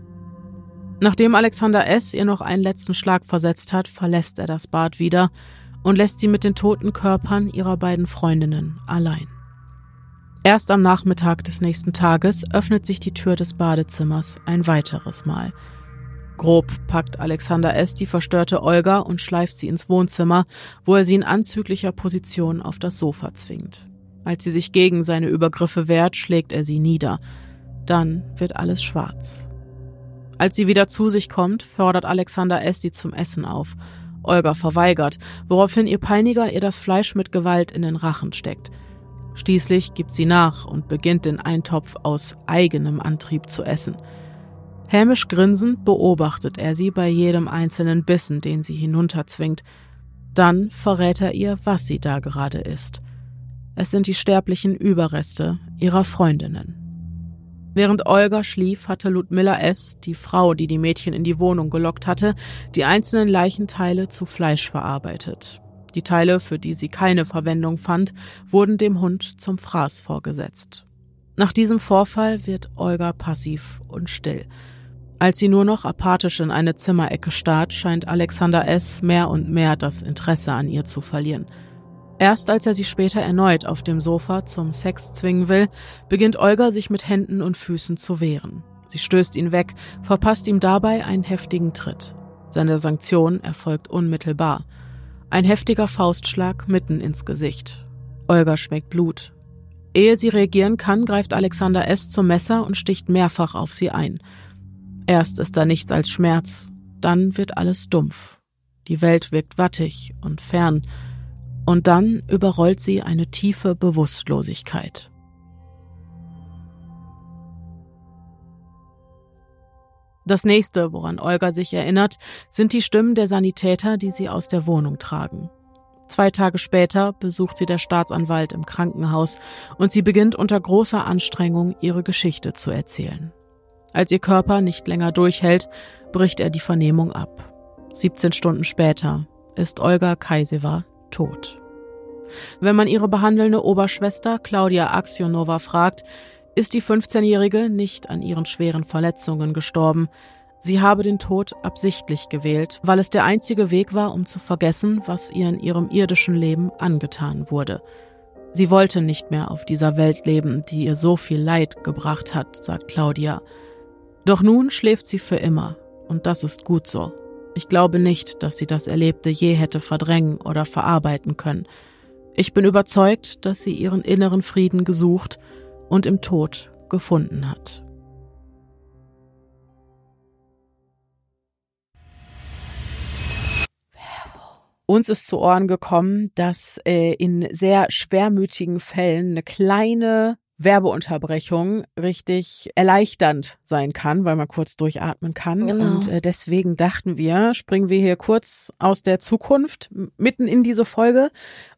Nachdem Alexander S. ihr noch einen letzten Schlag versetzt hat, verlässt er das Bad wieder und lässt sie mit den toten Körpern ihrer beiden Freundinnen allein. Erst am Nachmittag des nächsten Tages öffnet sich die Tür des Badezimmers ein weiteres Mal. Grob packt Alexander S. die verstörte Olga und schleift sie ins Wohnzimmer, wo er sie in anzüglicher Position auf das Sofa zwingt. Als sie sich gegen seine Übergriffe wehrt, schlägt er sie nieder. Dann wird alles schwarz. Als sie wieder zu sich kommt, fordert Alexander S. sie zum Essen auf. Olga verweigert, woraufhin ihr Peiniger ihr das Fleisch mit Gewalt in den Rachen steckt. Schließlich gibt sie nach und beginnt den Eintopf aus eigenem Antrieb zu essen. Hämisch grinsend beobachtet er sie bei jedem einzelnen Bissen, den sie hinunterzwingt. Dann verrät er ihr, was sie da gerade isst. Es sind die sterblichen Überreste ihrer Freundinnen. Während Olga schlief, hatte Ludmilla S., die Frau, die die Mädchen in die Wohnung gelockt hatte, die einzelnen Leichenteile zu Fleisch verarbeitet. Die Teile, für die sie keine Verwendung fand, wurden dem Hund zum Fraß vorgesetzt. Nach diesem Vorfall wird Olga passiv und still. Als sie nur noch apathisch in eine Zimmerecke starrt, scheint Alexander S. mehr und mehr das Interesse an ihr zu verlieren. Erst als er sie später erneut auf dem Sofa zum Sex zwingen will, beginnt Olga sich mit Händen und Füßen zu wehren. Sie stößt ihn weg, verpasst ihm dabei einen heftigen Tritt. Seine Sanktion erfolgt unmittelbar. Ein heftiger Faustschlag mitten ins Gesicht. Olga schmeckt Blut. Ehe sie reagieren kann, greift Alexander S. zum Messer und sticht mehrfach auf sie ein. Erst ist da nichts als Schmerz, dann wird alles dumpf. Die Welt wirkt wattig und fern. Und dann überrollt sie eine tiefe Bewusstlosigkeit. Das nächste, woran Olga sich erinnert, sind die Stimmen der Sanitäter, die sie aus der Wohnung tragen. Zwei Tage später besucht sie der Staatsanwalt im Krankenhaus und sie beginnt unter großer Anstrengung, ihre Geschichte zu erzählen. Als ihr Körper nicht länger durchhält, bricht er die Vernehmung ab. siebzehn Stunden später ist Olga Kajsewa tot. Wenn man ihre behandelnde Oberschwester Claudia Aksionova fragt, ist die fünfzehnjährige nicht an ihren schweren Verletzungen gestorben. Sie habe den Tod absichtlich gewählt, weil es der einzige Weg war, um zu vergessen, was ihr in ihrem irdischen Leben angetan wurde. Sie wollte nicht mehr auf dieser Welt leben, die ihr so viel Leid gebracht hat, sagt Claudia. Doch nun schläft sie für immer, und das ist gut so. Ich glaube nicht, dass sie das Erlebte je hätte verdrängen oder verarbeiten können. Ich bin überzeugt, dass sie ihren inneren Frieden gesucht und im Tod gefunden hat. Uns ist zu Ohren gekommen, dass äh, in sehr schwermütigen Fällen eine kleine Werbeunterbrechung richtig erleichternd sein kann, weil man kurz durchatmen kann. Genau. Und äh, deswegen dachten wir, springen wir hier kurz aus der Zukunft mitten in diese Folge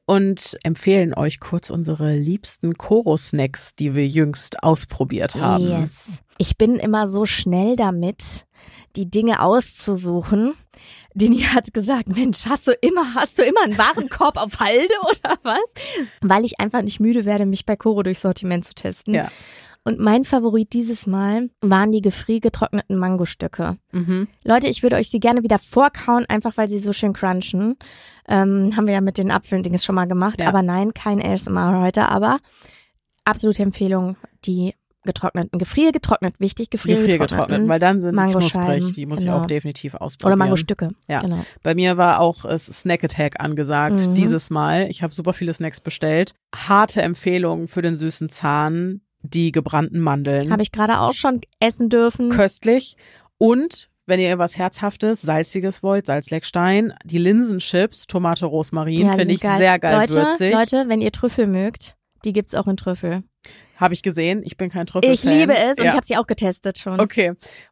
und empfehlen euch kurz unsere liebsten Koro-Snacks, die wir jüngst ausprobiert haben. Yes. Ich bin immer so schnell damit, die Dinge auszusuchen. Dini hat gesagt, Mensch, hast du immer, hast du immer einen Warenkorb auf Halde oder was? Weil ich einfach nicht müde werde, mich bei Koro durchs Sortiment zu testen. Ja. Und mein Favorit dieses Mal waren die gefriergetrockneten Mangostücke. Mhm. Leute, ich würde euch sie gerne wieder vorkauen, einfach weil sie so schön crunchen. Ähm, haben wir ja mit den Apfeldings schon mal gemacht. Ja. Aber nein, kein A S M R heute. Aber absolute Empfehlung, die getrockneten, gefriergetrocknet, wichtig, gefriergetrocknet, gefriergetrocknet, weil dann sind sie Mangoscheiben, knusprig, die muss genau. ich auch definitiv ausprobieren. Oder Mangostücke, Ja. genau. Bei mir war auch äh, Snack Attack angesagt Mhm. dieses Mal. Ich habe super viele Snacks bestellt. Harte Empfehlung für den süßen Zahn, die gebrannten Mandeln. Habe ich gerade auch schon essen dürfen. Köstlich. Und wenn ihr was Herzhaftes, Salziges wollt, Salzleckstein, die Linsenchips, Tomate, Rosmarin, Ja, die finde sind ich geil. sehr geil Leute, würzig. Leute, wenn ihr Trüffel mögt, die gibt's auch in Trüffel. Habe ich gesehen. Ich bin kein Trüffelfan. Ich liebe es und ja. ich habe sie auch getestet schon. Okay.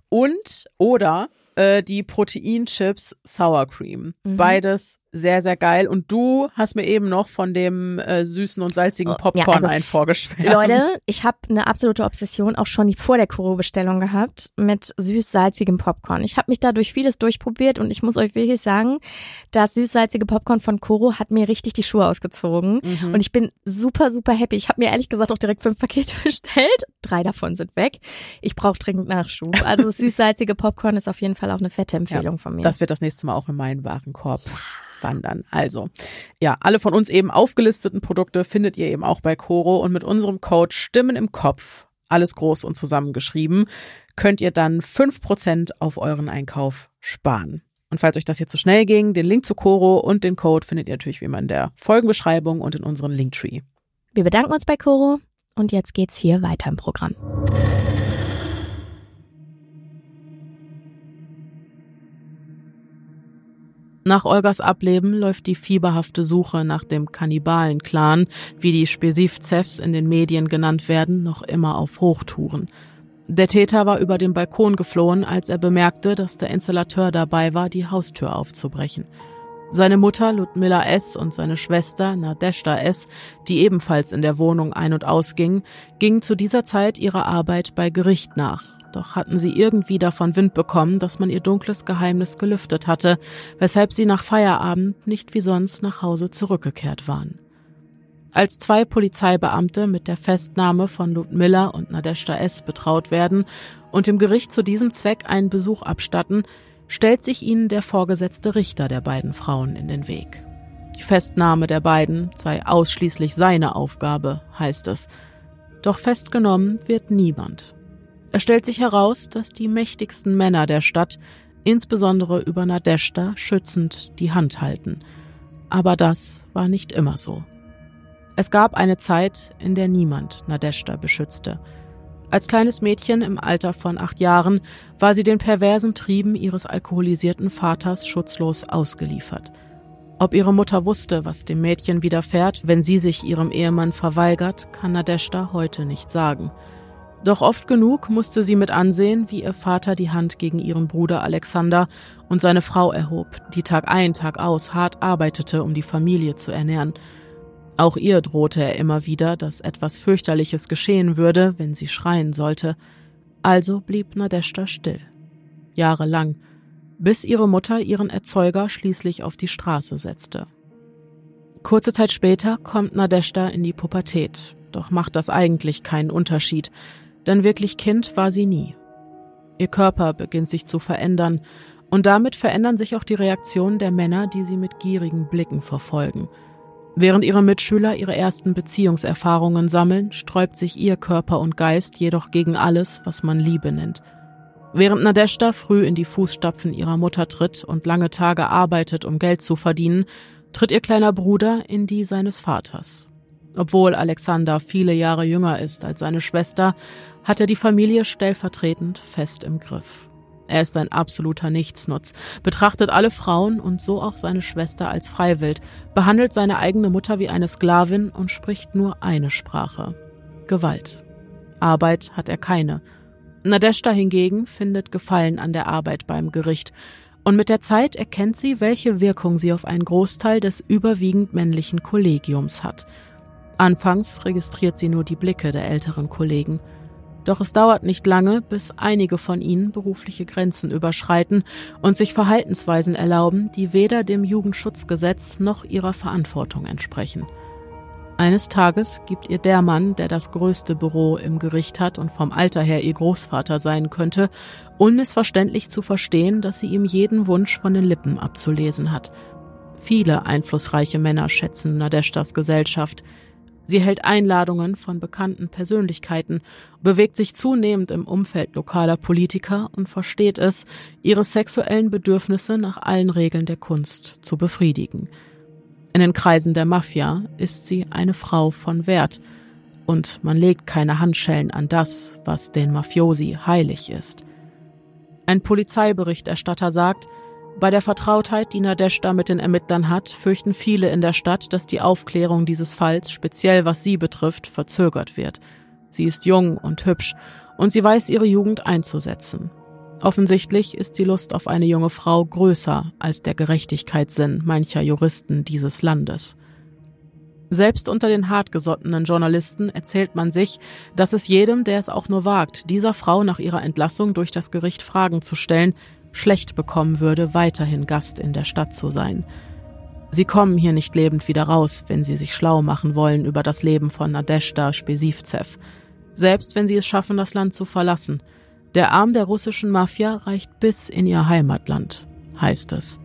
Und oder äh, die Proteinchips Sour Cream. Mhm. Beides sehr, sehr geil. Und du hast mir eben noch von dem äh, süßen und salzigen Oh, Popcorn ja, also, ein vorgeschwärmt. Leute, ich habe eine absolute Obsession auch schon vor der Koro-Bestellung gehabt mit süß-salzigem Popcorn. Ich habe mich da durch vieles durchprobiert und ich muss euch wirklich sagen, das süß-salzige Popcorn von Koro hat mir richtig die Schuhe ausgezogen. Mhm. Und ich bin super, super happy. Ich habe mir ehrlich gesagt auch direkt fünf Pakete bestellt. Drei davon sind weg. Ich brauche dringend Nachschub. Also das süß-salzige Popcorn ist auf jeden Fall auch eine fette Empfehlung Ja, von mir. Das wird das nächste Mal auch in meinen Warenkorb wandern. Also, ja, alle von uns eben aufgelisteten Produkte findet ihr eben auch bei Koro und mit unserem Code Stimmen im Kopf, alles groß und zusammengeschrieben, könnt ihr dann fünf Prozent auf euren Einkauf sparen. Und falls euch das jetzt zu schnell ging, den Link zu Koro und den Code findet ihr natürlich wie immer in der Folgenbeschreibung und in unserem Linktree. Wir bedanken uns bei Koro und jetzt geht's hier weiter im Programm. Nach Olgas Ableben läuft die fieberhafte Suche nach dem Kannibalen-Clan, wie die Spesivcevs in den Medien genannt werden, noch immer auf Hochtouren. Der Täter war über den Balkon geflohen, als er bemerkte, dass der Installateur dabei war, die Haustür aufzubrechen. Seine Mutter Ludmilla S. und seine Schwester Nadezhda S., die ebenfalls in der Wohnung ein- und ausgingen, gingen zu dieser Zeit ihrer Arbeit bei Gericht nach. Doch hatten sie irgendwie davon Wind bekommen, dass man ihr dunkles Geheimnis gelüftet hatte, weshalb sie nach Feierabend nicht wie sonst nach Hause zurückgekehrt waren. Als zwei Polizeibeamte mit der Festnahme von Ludmilla und Nadezhda S. betraut werden und dem Gericht zu diesem Zweck einen Besuch abstatten, stellt sich ihnen der vorgesetzte Richter der beiden Frauen in den Weg. Die Festnahme der beiden sei ausschließlich seine Aufgabe, heißt es. Doch festgenommen wird niemand. Es stellt sich heraus, dass die mächtigsten Männer der Stadt, insbesondere über Nadezhda, schützend die Hand halten. Aber das war nicht immer so. Es gab eine Zeit, in der niemand Nadezhda beschützte. Als kleines Mädchen im Alter von acht Jahren war sie den perversen Trieben ihres alkoholisierten Vaters schutzlos ausgeliefert. Ob ihre Mutter wusste, was dem Mädchen widerfährt, wenn sie sich ihrem Ehemann verweigert, kann Nadezhda heute nicht sagen. Doch oft genug musste sie mit ansehen, wie ihr Vater die Hand gegen ihren Bruder Alexander und seine Frau erhob, die Tag ein, Tag aus hart arbeitete, um die Familie zu ernähren. Auch ihr drohte er immer wieder, dass etwas Fürchterliches geschehen würde, wenn sie schreien sollte. Also blieb Nadezhda still. Jahrelang, bis ihre Mutter ihren Erzeuger schließlich auf die Straße setzte. Kurze Zeit später kommt Nadezhda in die Pubertät, doch macht das eigentlich keinen Unterschied, denn wirklich Kind war sie nie. Ihr Körper beginnt sich zu verändern und damit verändern sich auch die Reaktionen der Männer, die sie mit gierigen Blicken verfolgen. Während ihre Mitschüler ihre ersten Beziehungserfahrungen sammeln, sträubt sich ihr Körper und Geist jedoch gegen alles, was man Liebe nennt. Während Nadezhda früh in die Fußstapfen ihrer Mutter tritt und lange Tage arbeitet, um Geld zu verdienen, tritt ihr kleiner Bruder in die seines Vaters. Obwohl Alexander viele Jahre jünger ist als seine Schwester, hat er die Familie stellvertretend fest im Griff. Er ist ein absoluter Nichtsnutz, betrachtet alle Frauen und so auch seine Schwester als Freiwild, behandelt seine eigene Mutter wie eine Sklavin und spricht nur eine Sprache: Gewalt. Arbeit hat er keine. Nadezhda hingegen findet Gefallen an der Arbeit beim Gericht und mit der Zeit erkennt sie, welche Wirkung sie auf einen Großteil des überwiegend männlichen Kollegiums hat. Anfangs registriert sie nur die Blicke der älteren Kollegen. Doch es dauert nicht lange, bis einige von ihnen berufliche Grenzen überschreiten und sich Verhaltensweisen erlauben, die weder dem Jugendschutzgesetz noch ihrer Verantwortung entsprechen. Eines Tages gibt ihr der Mann, der das größte Büro im Gericht hat und vom Alter her ihr Großvater sein könnte, unmissverständlich zu verstehen, dass sie ihm jeden Wunsch von den Lippen abzulesen hat. Viele einflussreiche Männer schätzen Nadezhdas Gesellschaft. Sie hält Einladungen von bekannten Persönlichkeiten, bewegt sich zunehmend im Umfeld lokaler Politiker und versteht es, ihre sexuellen Bedürfnisse nach allen Regeln der Kunst zu befriedigen. In den Kreisen der Mafia ist sie eine Frau von Wert und man legt keine Handschellen an das, was den Mafiosi heilig ist. Ein Polizeiberichterstatter sagt, bei der Vertrautheit, die Nadezhda mit den Ermittlern hat, fürchten viele in der Stadt, dass die Aufklärung dieses Falls, speziell was sie betrifft, verzögert wird. Sie ist jung und hübsch und sie weiß ihre Jugend einzusetzen. Offensichtlich ist die Lust auf eine junge Frau größer als der Gerechtigkeitssinn mancher Juristen dieses Landes. Selbst unter den hartgesottenen Journalisten erzählt man sich, dass es jedem, der es auch nur wagt, dieser Frau nach ihrer Entlassung durch das Gericht Fragen zu stellen, schlecht bekommen würde, weiterhin Gast in der Stadt zu sein. Sie kommen hier nicht lebend wieder raus, wenn sie sich schlau machen wollen über das Leben von Nadezhda Spesivcev. Selbst wenn sie es schaffen, das Land zu verlassen. Der Arm der russischen Mafia reicht bis in ihr Heimatland, heißt es.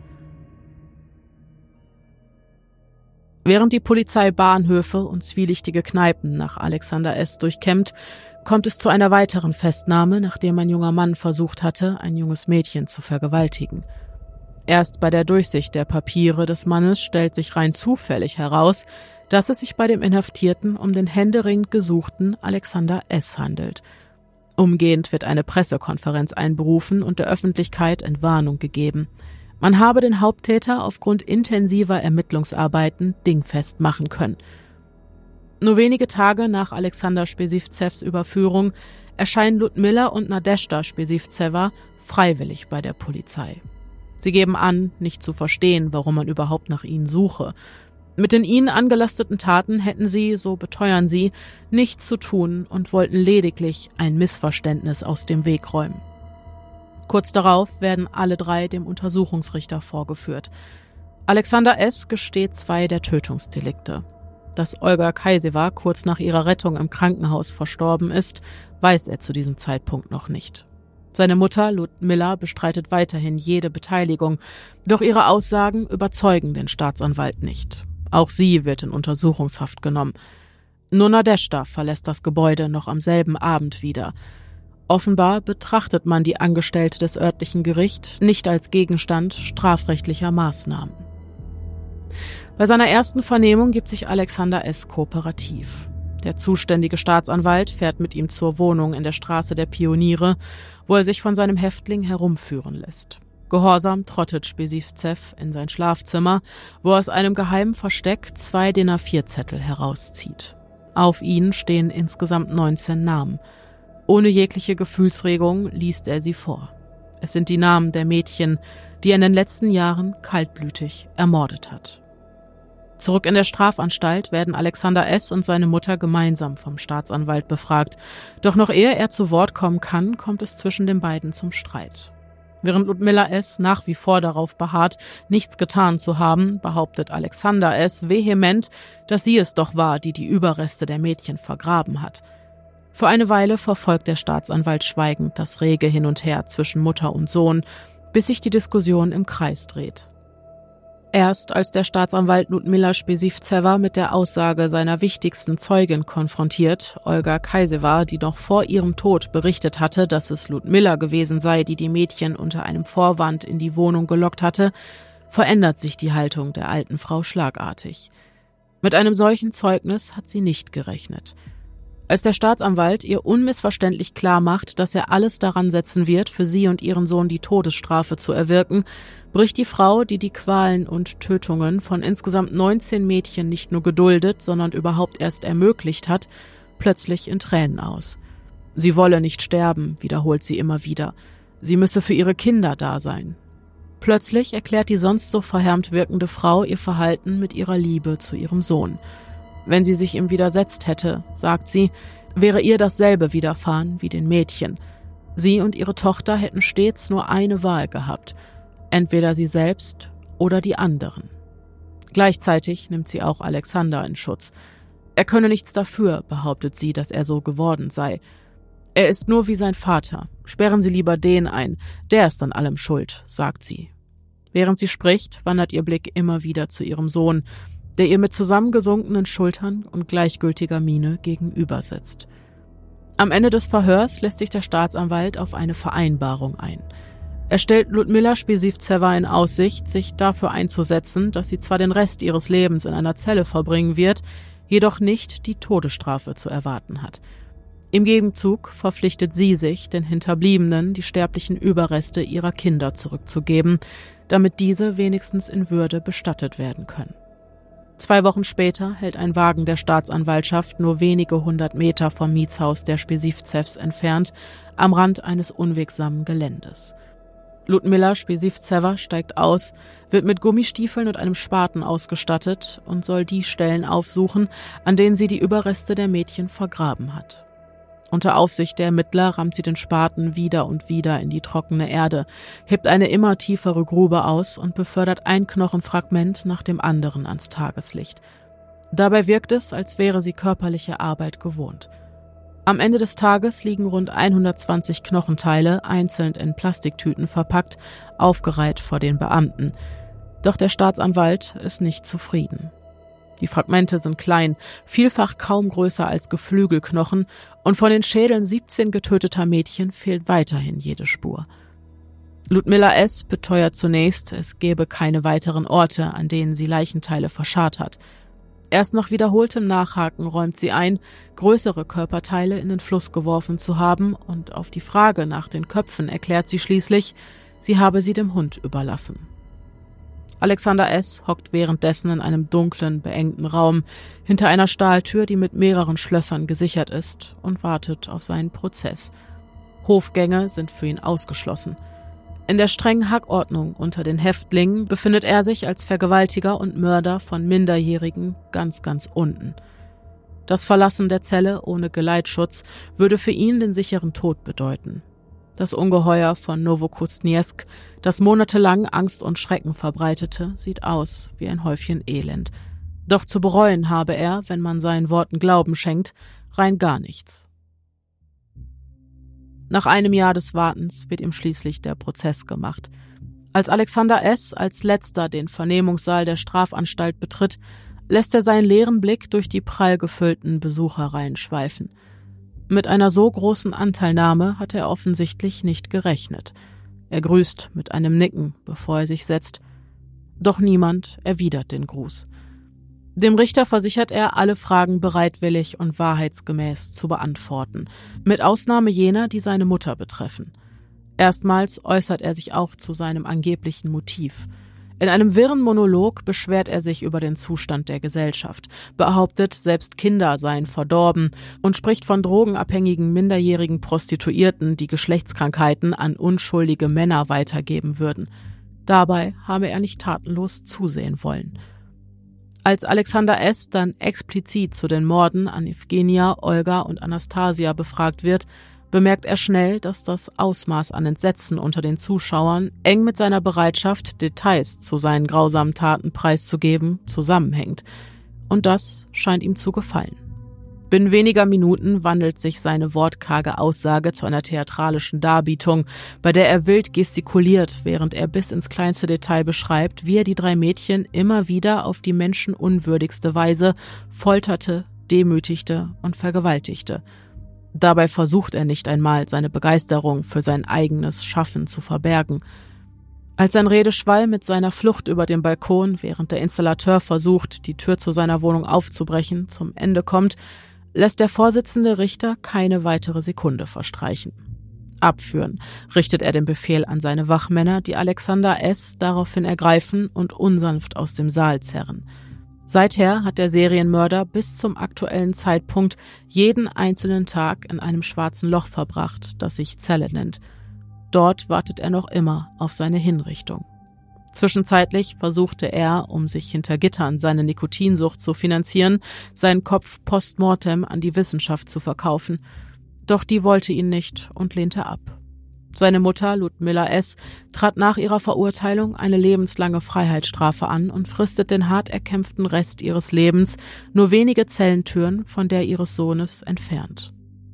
Während die Polizei Bahnhöfe und zwielichtige Kneipen nach Alexander S. durchkämmt, kommt es zu einer weiteren Festnahme, nachdem ein junger Mann versucht hatte, ein junges Mädchen zu vergewaltigen. Erst bei der Durchsicht der Papiere des Mannes stellt sich rein zufällig heraus, dass es sich bei dem Inhaftierten um den händeringend gesuchten Alexander S. handelt. Umgehend wird eine Pressekonferenz einberufen und der Öffentlichkeit Entwarnung gegeben. Man habe den Haupttäter aufgrund intensiver Ermittlungsarbeiten dingfest machen können. Nur wenige Tage nach Alexander Spesivcevs Überführung erscheinen Ludmilla und Nadezhda Spesivceva freiwillig bei der Polizei. Sie geben an, nicht zu verstehen, warum man überhaupt nach ihnen suche. Mit den ihnen angelasteten Taten hätten sie, so beteuern sie, nichts zu tun und wollten lediglich ein Missverständnis aus dem Weg räumen. Kurz darauf werden alle drei dem Untersuchungsrichter vorgeführt. Alexander S. gesteht zwei der Tötungsdelikte. Dass Olga Kaiseva kurz nach ihrer Rettung im Krankenhaus verstorben ist, weiß er zu diesem Zeitpunkt noch nicht. Seine Mutter, Ludmilla, bestreitet weiterhin jede Beteiligung, doch ihre Aussagen überzeugen den Staatsanwalt nicht. Auch sie wird in Untersuchungshaft genommen. Nur Nadezhda verlässt das Gebäude noch am selben Abend wieder. Offenbar betrachtet man die Angestellte des örtlichen Gerichts nicht als Gegenstand strafrechtlicher Maßnahmen. Bei seiner ersten Vernehmung gibt sich Alexander S. kooperativ. Der zuständige Staatsanwalt fährt mit ihm zur Wohnung in der Straße der Pioniere, wo er sich von seinem Häftling herumführen lässt. Gehorsam trottet Spesivcev in sein Schlafzimmer, wo er aus einem geheimen Versteck zwei D I N A vier Zettel herauszieht. Auf ihnen stehen insgesamt neunzehn Namen. Ohne jegliche Gefühlsregung liest er sie vor. Es sind die Namen der Mädchen, die er in den letzten Jahren kaltblütig ermordet hat. Zurück in der Strafanstalt werden Alexander S. und seine Mutter gemeinsam vom Staatsanwalt befragt. Doch noch ehe er zu Wort kommen kann, kommt es zwischen den beiden zum Streit. Während Ludmilla S. nach wie vor darauf beharrt, nichts getan zu haben, behauptet Alexander S. vehement, dass sie es doch war, die die Überreste der Mädchen vergraben hat. Für eine Weile verfolgt der Staatsanwalt schweigend das rege Hin und Her zwischen Mutter und Sohn, bis sich die Diskussion im Kreis dreht. Erst als der Staatsanwalt Ludmilla Spesivcewa mit der Aussage seiner wichtigsten Zeugin konfrontiert, Olga Kajsewa, die noch vor ihrem Tod berichtet hatte, dass es Ludmilla gewesen sei, die die Mädchen unter einem Vorwand in die Wohnung gelockt hatte, verändert sich die Haltung der alten Frau schlagartig. Mit einem solchen Zeugnis hat sie nicht gerechnet. Als der Staatsanwalt ihr unmissverständlich klar macht, dass er alles daran setzen wird, für sie und ihren Sohn die Todesstrafe zu erwirken, bricht die Frau, die die Qualen und Tötungen von insgesamt neunzehn Mädchen nicht nur geduldet, sondern überhaupt erst ermöglicht hat, plötzlich in Tränen aus. Sie wolle nicht sterben, wiederholt sie immer wieder. Sie müsse für ihre Kinder da sein. Plötzlich erklärt die sonst so verhärmt wirkende Frau ihr Verhalten mit ihrer Liebe zu ihrem Sohn. Wenn sie sich ihm widersetzt hätte, sagt sie, wäre ihr dasselbe widerfahren wie den Mädchen. Sie und ihre Tochter hätten stets nur eine Wahl gehabt, entweder sie selbst oder die anderen. Gleichzeitig nimmt sie auch Alexander in Schutz. Er könne nichts dafür, behauptet sie, dass er so geworden sei. Er ist nur wie sein Vater. Sperren Sie lieber den ein, der ist an allem schuld, sagt sie. Während sie spricht, wandert ihr Blick immer wieder zu ihrem Sohn, der ihr mit zusammengesunkenen Schultern und gleichgültiger Miene gegenüber sitzt. Am Ende des Verhörs lässt sich der Staatsanwalt auf eine Vereinbarung ein. Er stellt Ludmilla Spesivcewa in Aussicht, sich dafür einzusetzen, dass sie zwar den Rest ihres Lebens in einer Zelle verbringen wird, jedoch nicht die Todesstrafe zu erwarten hat. Im Gegenzug verpflichtet sie sich, den Hinterbliebenen die sterblichen Überreste ihrer Kinder zurückzugeben, damit diese wenigstens in Würde bestattet werden können. Zwei Wochen später hält ein Wagen der Staatsanwaltschaft nur wenige hundert Meter vom Mietshaus der Spesivcews entfernt, am Rand eines unwegsamen Geländes. Ludmilla Spesivcewa steigt aus, wird mit Gummistiefeln und einem Spaten ausgestattet und soll die Stellen aufsuchen, an denen sie die Überreste der Mädchen vergraben hat. Unter Aufsicht der Ermittler rammt sie den Spaten wieder und wieder in die trockene Erde, hebt eine immer tiefere Grube aus und befördert ein Knochenfragment nach dem anderen ans Tageslicht. Dabei wirkt es, als wäre sie körperliche Arbeit gewohnt. Am Ende des Tages liegen rund hundertzwanzig Knochenteile, einzeln in Plastiktüten verpackt, aufgereiht vor den Beamten. Doch der Staatsanwalt ist nicht zufrieden. Die Fragmente sind klein, vielfach kaum größer als Geflügelknochen, und von den Schädeln siebzehn getöteter Mädchen fehlt weiterhin jede Spur. Ludmilla S. beteuert zunächst, es gebe keine weiteren Orte, an denen sie Leichenteile verscharrt hat. Erst nach wiederholtem Nachhaken räumt sie ein, größere Körperteile in den Fluss geworfen zu haben, und auf die Frage nach den Köpfen erklärt sie schließlich, sie habe sie dem Hund überlassen. Alexander S. hockt währenddessen in einem dunklen, beengten Raum hinter einer Stahltür, die mit mehreren Schlössern gesichert ist, und wartet auf seinen Prozess. Hofgänge sind für ihn ausgeschlossen. In der strengen Hackordnung unter den Häftlingen befindet er sich als Vergewaltiger und Mörder von Minderjährigen ganz, ganz unten. Das Verlassen der Zelle ohne Geleitschutz würde für ihn den sicheren Tod bedeuten. Das Ungeheuer von Nowokuzniesk, das monatelang Angst und Schrecken verbreitete, sieht aus wie ein Häufchen Elend. Doch zu bereuen habe er, wenn man seinen Worten Glauben schenkt, rein gar nichts. Nach einem Jahr des Wartens wird ihm schließlich der Prozess gemacht. Als Alexander S. als letzter den Vernehmungssaal der Strafanstalt betritt, lässt er seinen leeren Blick durch die prall gefüllten Besucherreihen schweifen. Mit einer so großen Anteilnahme hat er offensichtlich nicht gerechnet. Er grüßt mit einem Nicken, bevor er sich setzt. Doch niemand erwidert den Gruß. Dem Richter versichert er, alle Fragen bereitwillig und wahrheitsgemäß zu beantworten, mit Ausnahme jener, die seine Mutter betreffen. Erstmals äußert er sich auch zu seinem angeblichen Motiv. In einem wirren Monolog beschwert er sich über den Zustand der Gesellschaft, behauptet, selbst Kinder seien verdorben und spricht von drogenabhängigen minderjährigen Prostituierten, die Geschlechtskrankheiten an unschuldige Männer weitergeben würden. Dabei habe er nicht tatenlos zusehen wollen. Als Alexander S. dann explizit zu den Morden an Evgenia, Olga und Anastasia befragt wird, bemerkt er schnell, dass das Ausmaß an Entsetzen unter den Zuschauern eng mit seiner Bereitschaft, Details zu seinen grausamen Taten preiszugeben, zusammenhängt. Und das scheint ihm zu gefallen. Binnen weniger Minuten wandelt sich seine wortkarge Aussage zu einer theatralischen Darbietung, bei der er wild gestikuliert, während er bis ins kleinste Detail beschreibt, wie er die drei Mädchen immer wieder auf die menschenunwürdigste Weise folterte, demütigte und vergewaltigte. Dabei versucht er nicht einmal, seine Begeisterung für sein eigenes Schaffen zu verbergen. Als sein Redeschwall mit seiner Flucht über den Balkon, während der Installateur versucht, die Tür zu seiner Wohnung aufzubrechen, zum Ende kommt, lässt der Vorsitzende Richter keine weitere Sekunde verstreichen. Abführen, richtet er den Befehl an seine Wachmänner, die Alexander S. daraufhin ergreifen und unsanft aus dem Saal zerren. Seither hat der Serienmörder bis zum aktuellen Zeitpunkt jeden einzelnen Tag in einem schwarzen Loch verbracht, das sich Zelle nennt. Dort wartet er noch immer auf seine Hinrichtung. Zwischenzeitlich versuchte er, um sich hinter Gittern seine Nikotinsucht zu finanzieren, seinen Kopf postmortem an die Wissenschaft zu verkaufen. Doch die wollte ihn nicht und lehnte ab. Seine Mutter, Ludmilla S., trat nach ihrer Verurteilung eine lebenslange Freiheitsstrafe an und fristet den hart erkämpften Rest ihres Lebens nur wenige Zellentüren von der ihres Sohnes entfernt.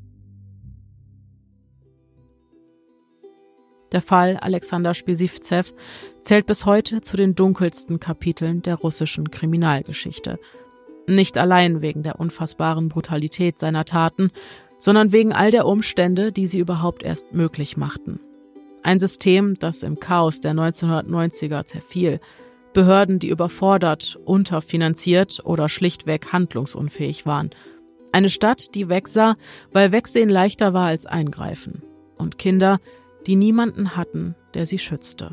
Der Fall Alexander Spesivcev zählt bis heute zu den dunkelsten Kapiteln der russischen Kriminalgeschichte. Nicht allein wegen der unfassbaren Brutalität seiner Taten, sondern wegen all der Umstände, die sie überhaupt erst möglich machten. Ein System, das im Chaos der neunzehnhundertneunziger zerfiel, Behörden, die überfordert, unterfinanziert oder schlichtweg handlungsunfähig waren. Eine Stadt, die wegsah, weil Wegsehen leichter war als Eingreifen. Und Kinder, die niemanden hatten, der sie schützte.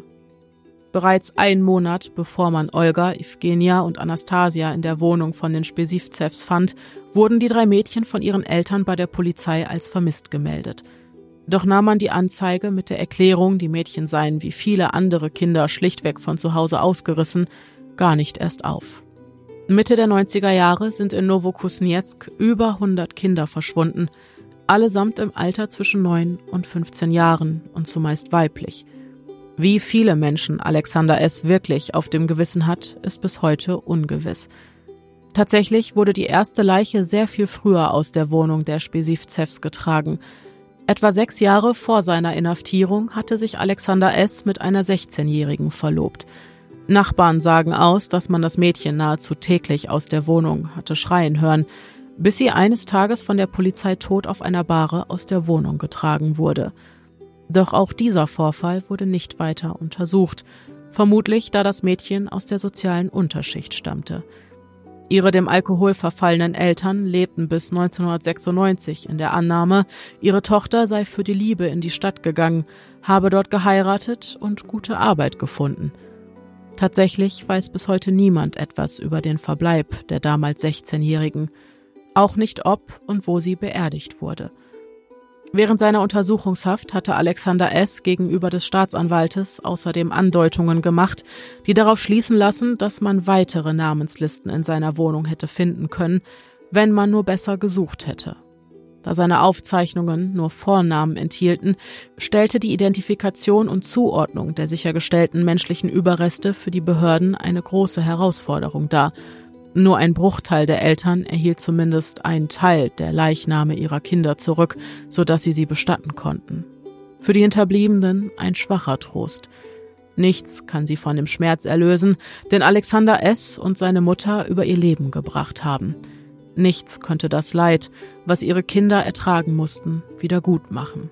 Bereits einen Monat bevor man Olga, Evgenia und Anastasia in der Wohnung von den Spesivcevs fand, wurden die drei Mädchen von ihren Eltern bei der Polizei als vermisst gemeldet. Doch nahm man die Anzeige mit der Erklärung, die Mädchen seien wie viele andere Kinder schlichtweg von zu Hause ausgerissen, gar nicht erst auf. Mitte der neunziger Jahre sind in Novokuznetsk über hundert Kinder verschwunden, allesamt im Alter zwischen neun und fünfzehn Jahren und zumeist weiblich. Wie viele Menschen Alexander S. wirklich auf dem Gewissen hat, ist bis heute ungewiss. Tatsächlich wurde die erste Leiche sehr viel früher aus der Wohnung der Spesivcevs getragen. Etwa sechs Jahre vor seiner Inhaftierung hatte sich Alexander S. mit einer sechzehnjährigen verlobt. Nachbarn sagen aus, dass man das Mädchen nahezu täglich aus der Wohnung hatte schreien hören, bis sie eines Tages von der Polizei tot auf einer Bahre aus der Wohnung getragen wurde. Doch auch dieser Vorfall wurde nicht weiter untersucht, vermutlich da das Mädchen aus der sozialen Unterschicht stammte. Ihre dem Alkohol verfallenen Eltern lebten bis neunzehnhundertsechsundneunzig in der Annahme, ihre Tochter sei für die Liebe in die Stadt gegangen, habe dort geheiratet und gute Arbeit gefunden. Tatsächlich weiß bis heute niemand etwas über den Verbleib der damals sechzehnjährigen, auch nicht ob und wo sie beerdigt wurde. Während seiner Untersuchungshaft hatte Alexander S. gegenüber des Staatsanwaltes außerdem Andeutungen gemacht, die darauf schließen lassen, dass man weitere Namenslisten in seiner Wohnung hätte finden können, wenn man nur besser gesucht hätte. Da seine Aufzeichnungen nur Vornamen enthielten, stellte die Identifikation und Zuordnung der sichergestellten menschlichen Überreste für die Behörden eine große Herausforderung dar. Nur ein Bruchteil der Eltern erhielt zumindest einen Teil der Leichname ihrer Kinder zurück, sodass sie sie bestatten konnten. Für die Hinterbliebenen ein schwacher Trost. Nichts kann sie von dem Schmerz erlösen, den Alexander S. und seine Mutter über ihr Leben gebracht haben. Nichts konnte das Leid, was ihre Kinder ertragen mussten, wieder gut machen.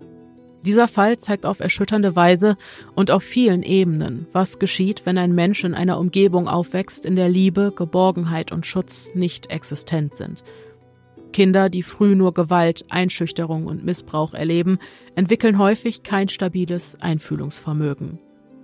Dieser Fall zeigt auf erschütternde Weise und auf vielen Ebenen, was geschieht, wenn ein Mensch in einer Umgebung aufwächst, in der Liebe, Geborgenheit und Schutz nicht existent sind. Kinder, die früh nur Gewalt, Einschüchterung und Missbrauch erleben, entwickeln häufig kein stabiles Einfühlungsvermögen.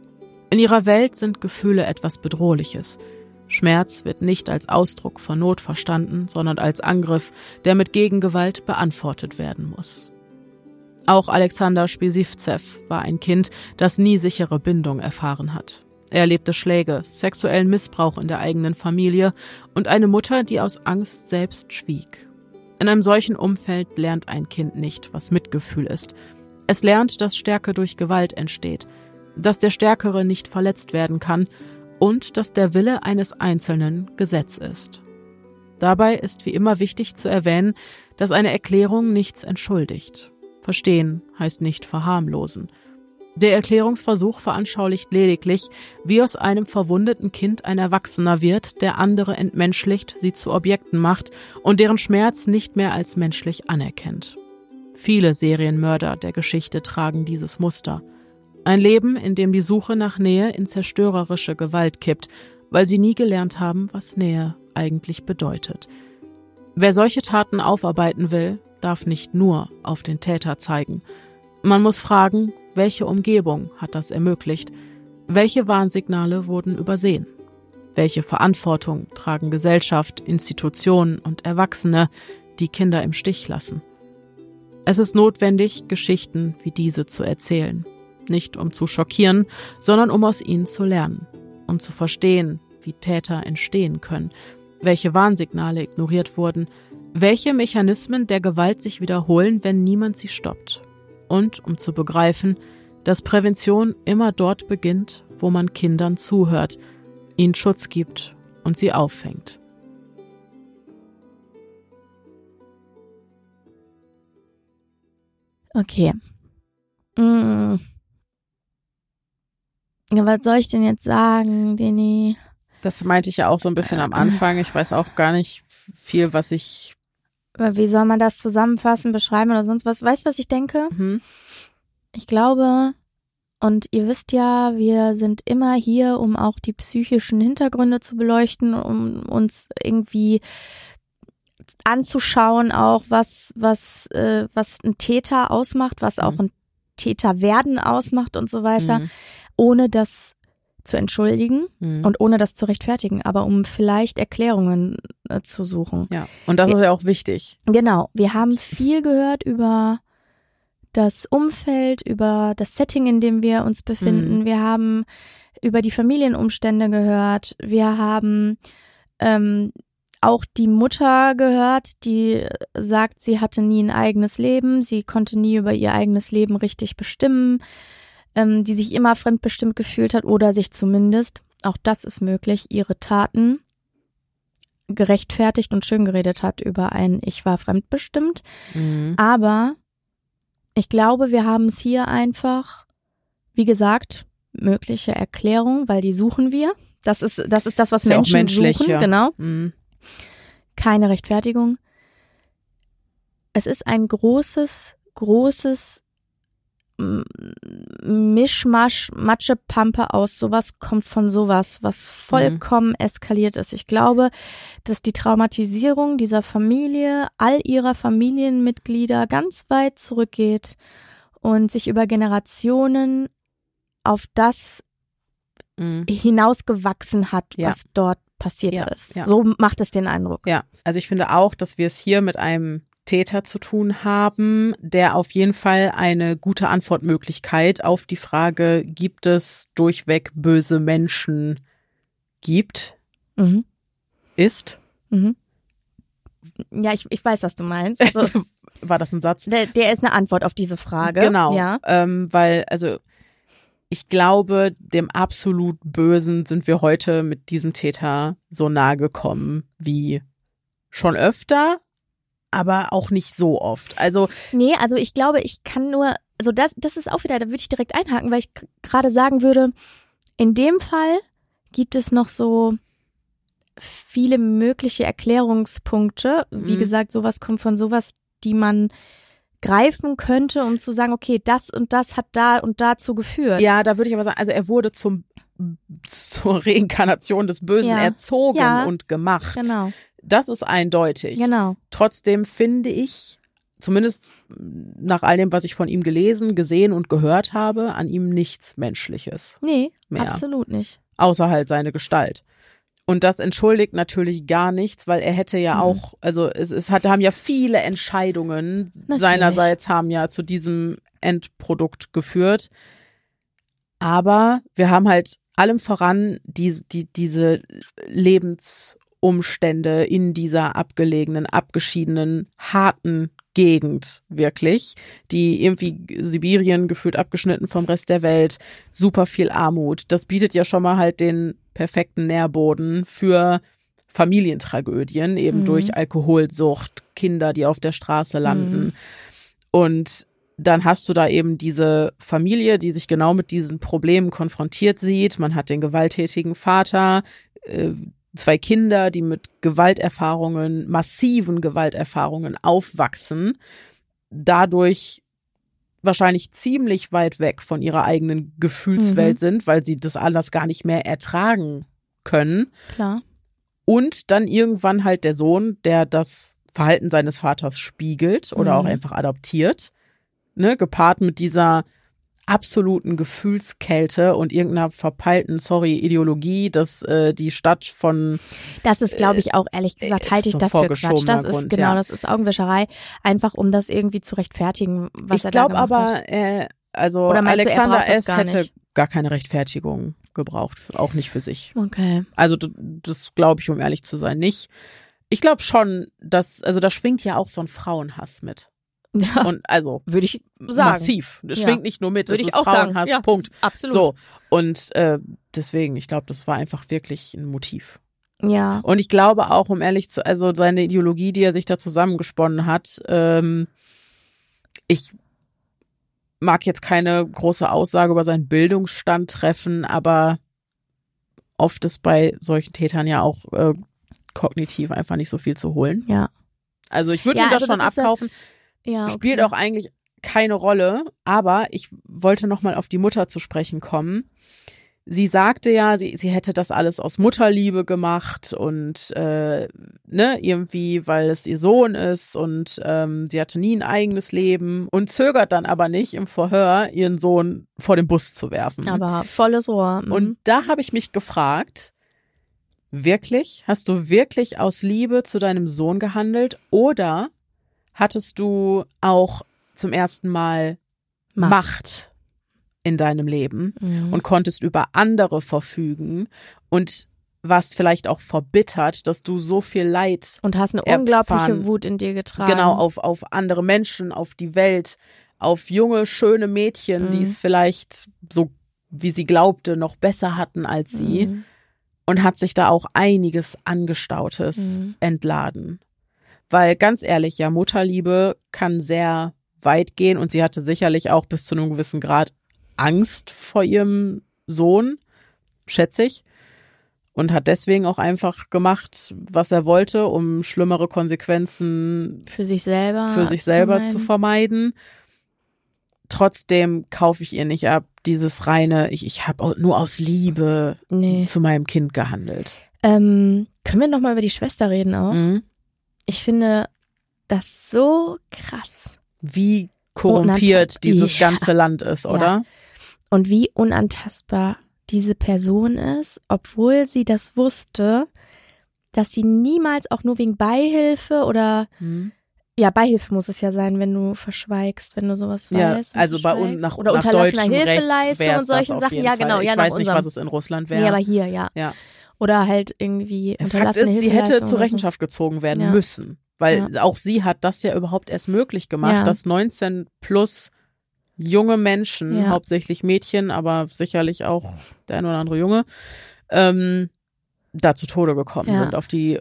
In ihrer Welt sind Gefühle etwas Bedrohliches. Schmerz wird nicht als Ausdruck von Not verstanden, sondern als Angriff, der mit Gegengewalt beantwortet werden muss. Auch Alexander Spisivzew war ein Kind, das nie sichere Bindung erfahren hat. Er erlebte Schläge, sexuellen Missbrauch in der eigenen Familie und eine Mutter, die aus Angst selbst schwieg. In einem solchen Umfeld lernt ein Kind nicht, was Mitgefühl ist. Es lernt, dass Stärke durch Gewalt entsteht, dass der Stärkere nicht verletzt werden kann und dass der Wille eines Einzelnen Gesetz ist. Dabei ist wie immer wichtig zu erwähnen, dass eine Erklärung nichts entschuldigt. Verstehen heißt nicht verharmlosen. Der Erklärungsversuch veranschaulicht lediglich, wie aus einem verwundeten Kind ein Erwachsener wird, der andere entmenschlicht, sie zu Objekten macht und deren Schmerz nicht mehr als menschlich anerkennt. Viele Serienmörder der Geschichte tragen dieses Muster. Ein Leben, in dem die Suche nach Nähe in zerstörerische Gewalt kippt, weil sie nie gelernt haben, was Nähe eigentlich bedeutet. Wer solche Taten aufarbeiten will, darf nicht nur auf den Täter zeigen. Man muss fragen, welche Umgebung hat das ermöglicht? Welche Warnsignale wurden übersehen? Welche Verantwortung tragen Gesellschaft, Institutionen und Erwachsene, die Kinder im Stich lassen? Es ist notwendig, Geschichten wie diese zu erzählen. Nicht um zu schockieren, sondern um aus ihnen zu lernen und zu verstehen, wie Täter entstehen können, welche Warnsignale ignoriert wurden, welche Mechanismen der Gewalt sich wiederholen, wenn niemand sie stoppt. Und um zu begreifen, dass Prävention immer dort beginnt, wo man Kindern zuhört, ihnen Schutz gibt und sie auffängt. Okay. Mm. Ja, was soll ich denn jetzt sagen, Deni? Das meinte ich ja auch so ein bisschen am Anfang. Ich weiß auch gar nicht viel, was ich... Wie soll man das zusammenfassen, beschreiben oder sonst was? Weißt du, was ich denke? Mhm. Ich glaube, und ihr wisst ja, wir sind immer hier, um auch die psychischen Hintergründe zu beleuchten, um uns irgendwie anzuschauen, auch was, was, äh, was ein Täter ausmacht, was auch ein Täterwerden ausmacht und so weiter, mhm. ohne das zu entschuldigen mhm. und ohne das zu rechtfertigen, aber um vielleicht Erklärungen äh, zu suchen. Ja, und das ist ja auch wichtig. Genau, wir haben viel gehört über das Umfeld, über das Setting, in dem wir uns befinden. Mhm. Wir haben über die Familienumstände gehört. Wir haben ähm, auch die Mutter gehört, die sagt, sie hatte nie ein eigenes Leben, sie konnte nie über ihr eigenes Leben richtig bestimmen, ähm, die sich immer fremdbestimmt gefühlt hat oder sich zumindest, auch das ist möglich, ihre Taten gerechtfertigt und schön geredet hat über ein Ich war fremdbestimmt. Mhm. Aber ich glaube, wir haben es hier einfach, wie gesagt, mögliche Erklärung, weil die suchen wir. Das ist das, ist das was ist Menschen suchen. Ja. Genau. Mhm. Keine Rechtfertigung. Es ist ein großes, großes Mischmasch, Matschepampe aus sowas kommt von sowas, was vollkommen mhm. eskaliert ist. Ich glaube, dass die Traumatisierung dieser Familie, all ihrer Familienmitglieder ganz weit zurückgeht und sich über Generationen auf das mhm. hinausgewachsen hat, ja. was dort passiert ja. ist. Ja. So macht es den Eindruck. Ja, also ich finde auch, dass wir es hier mit einem Täter zu tun haben, der auf jeden Fall eine gute Antwortmöglichkeit auf die Frage, gibt es durchweg böse Menschen, gibt, mhm. ist. Mhm. Ja, ich, ich weiß, was du meinst. Also, war das ein Satz? Der, der ist eine Antwort auf diese Frage. Genau, ja. ähm, weil, also ich glaube, dem absolut Bösen sind wir heute mit diesem Täter so nahe gekommen wie schon öfter, aber auch nicht so oft. Also nee, also ich glaube, ich kann nur, also das, das ist auch wieder, da würde ich direkt einhaken, weil ich gerade sagen würde, in dem Fall gibt es noch so viele mögliche Erklärungspunkte. Wie mhm. gesagt, sowas kommt von sowas, die man greifen könnte, um zu sagen, okay, das und das hat da und dazu geführt. Ja, da würde ich aber sagen, also er wurde zum zur Reinkarnation des Bösen ja. erzogen ja. und gemacht. Genau. Das ist eindeutig. Genau. Trotzdem finde ich, zumindest nach all dem, was ich von ihm gelesen, gesehen und gehört habe, an ihm nichts Menschliches. Nee, mehr. absolut nicht. Außer halt seine Gestalt. Und das entschuldigt natürlich gar nichts, weil er hätte ja Mhm. auch, also es, es hat, haben ja viele Entscheidungen Natürlich. seinerseits haben ja zu diesem Endprodukt geführt. Aber wir haben halt allem voran die, die, diese Lebensumstände in dieser abgelegenen, abgeschiedenen, harten Gegend wirklich, die irgendwie Sibirien gefühlt abgeschnitten vom Rest der Welt, super viel Armut. Das bietet ja schon mal halt den perfekten Nährboden für Familientragödien, eben Mhm. durch Alkoholsucht, Kinder, die auf der Straße landen. Mhm. Und dann hast du da eben diese Familie, die sich genau mit diesen Problemen konfrontiert sieht. Man hat den gewalttätigen Vater, äh, zwei Kinder, die mit Gewalterfahrungen, massiven Gewalterfahrungen aufwachsen, dadurch wahrscheinlich ziemlich weit weg von ihrer eigenen Gefühlswelt Mhm. sind, weil sie das alles gar nicht mehr ertragen können. Klar. Und dann irgendwann halt der Sohn, der das Verhalten seines Vaters spiegelt oder Mhm. auch einfach adoptiert, ne, gepaart mit dieser absoluten Gefühlskälte und irgendeiner verpeilten, sorry, Ideologie, dass äh, die Stadt von Das ist, glaube ich, auch ehrlich gesagt, äh, halte ich so das für Quatsch. vorgeschobener Das ist, Grund, genau, ja. das ist Augenwischerei, einfach um das irgendwie zu rechtfertigen, was ich er da glaube gemacht aber, hat. äh, also Oder meinst du, er Alexander braucht das S. gar hätte nicht? gar keine Rechtfertigung gebraucht, auch nicht für sich. Okay. Also d- das glaube ich, um ehrlich zu sein, nicht. Ich glaube schon, dass, also da schwingt ja auch so ein Frauenhass mit. Ja, Und also würde ich sagen. massiv. Das Ja. schwingt nicht nur mit, Würde es ich ist auch sagen. Frauenhass, Ja, Punkt. Absolut. So, und äh, deswegen, ich glaube, das war einfach wirklich ein Motiv. Ja. Und ich glaube auch, um ehrlich zu, also seine Ideologie, die er sich da zusammengesponnen hat, ähm, ich mag jetzt keine große Aussage über seinen Bildungsstand treffen, aber oft ist bei solchen Tätern ja auch äh, kognitiv einfach nicht so viel zu holen. Ja. Also ich würde Ja, ihm das also schon das ist ja- abkaufen. Ja. Okay. Spielt auch eigentlich keine Rolle, aber ich wollte nochmal auf die Mutter zu sprechen kommen. Sie sagte ja, sie, sie hätte das alles aus Mutterliebe gemacht und äh, ne, irgendwie, weil es ihr Sohn ist und ähm, sie hatte nie ein eigenes Leben und zögert dann aber nicht im Verhör, ihren Sohn vor den Bus zu werfen. Aber volles Ohr. Mhm. Und da habe ich mich gefragt, wirklich? Hast du wirklich aus Liebe zu deinem Sohn gehandelt oder hattest du auch zum ersten Mal Macht, Macht. in deinem Leben Mhm. und konntest über andere verfügen und warst vielleicht auch verbittert, dass du so viel Leid Und hast eine erfahren. unglaubliche Wut in dir getragen. genau auf, auf andere Menschen, auf die Welt, auf junge, schöne Mädchen, Mhm. die es vielleicht so, wie sie glaubte, noch besser hatten als sie. Mhm. Und hat sich da auch einiges Angestautes Mhm. entladen. Weil ganz ehrlich, ja, Mutterliebe kann sehr weit gehen und sie hatte sicherlich auch bis zu einem gewissen Grad Angst vor ihrem Sohn, schätze ich. Und hat deswegen auch einfach gemacht, was er wollte, um schlimmere Konsequenzen Für sich selber. für sich selber vermeiden. zu vermeiden. Trotzdem kaufe ich ihr nicht ab, dieses reine, ich, ich habe nur aus Liebe Nee. zu meinem Kind gehandelt. Ähm, können wir noch mal über die Schwester reden auch? Mhm. Ich finde das so krass. Wie korrumpiert Unantastbar. dieses Ja. ganze Land ist, Ja. oder? Und wie unantastbar diese Person ist, obwohl sie das wusste, dass sie niemals auch nur wegen Beihilfe oder Mhm. ja, Beihilfe muss es ja sein, wenn du verschweigst, wenn du sowas Ja, weißt. und also bei uns verschweigst. nach, oder nach unterlassener deutschem Recht Hilfeleistung wäre und es das solchen auf Sachen. jeden Ja, Fall. genau. Ich Ja, nach weiß nicht, unserem. was es in Russland wäre. Nee, aber hier, ja. Ja. Oder halt irgendwie Der Fakt unterlassene ist, sie hätte Hilfeleistung zur oder so. Rechenschaft gezogen werden Ja. müssen. Weil Ja. auch sie hat das ja überhaupt erst möglich gemacht, Ja. dass neunzehn plus junge Menschen, Ja. hauptsächlich Mädchen, aber sicherlich auch der ein oder andere Junge, ähm, da zu Tode gekommen Ja. sind, auf die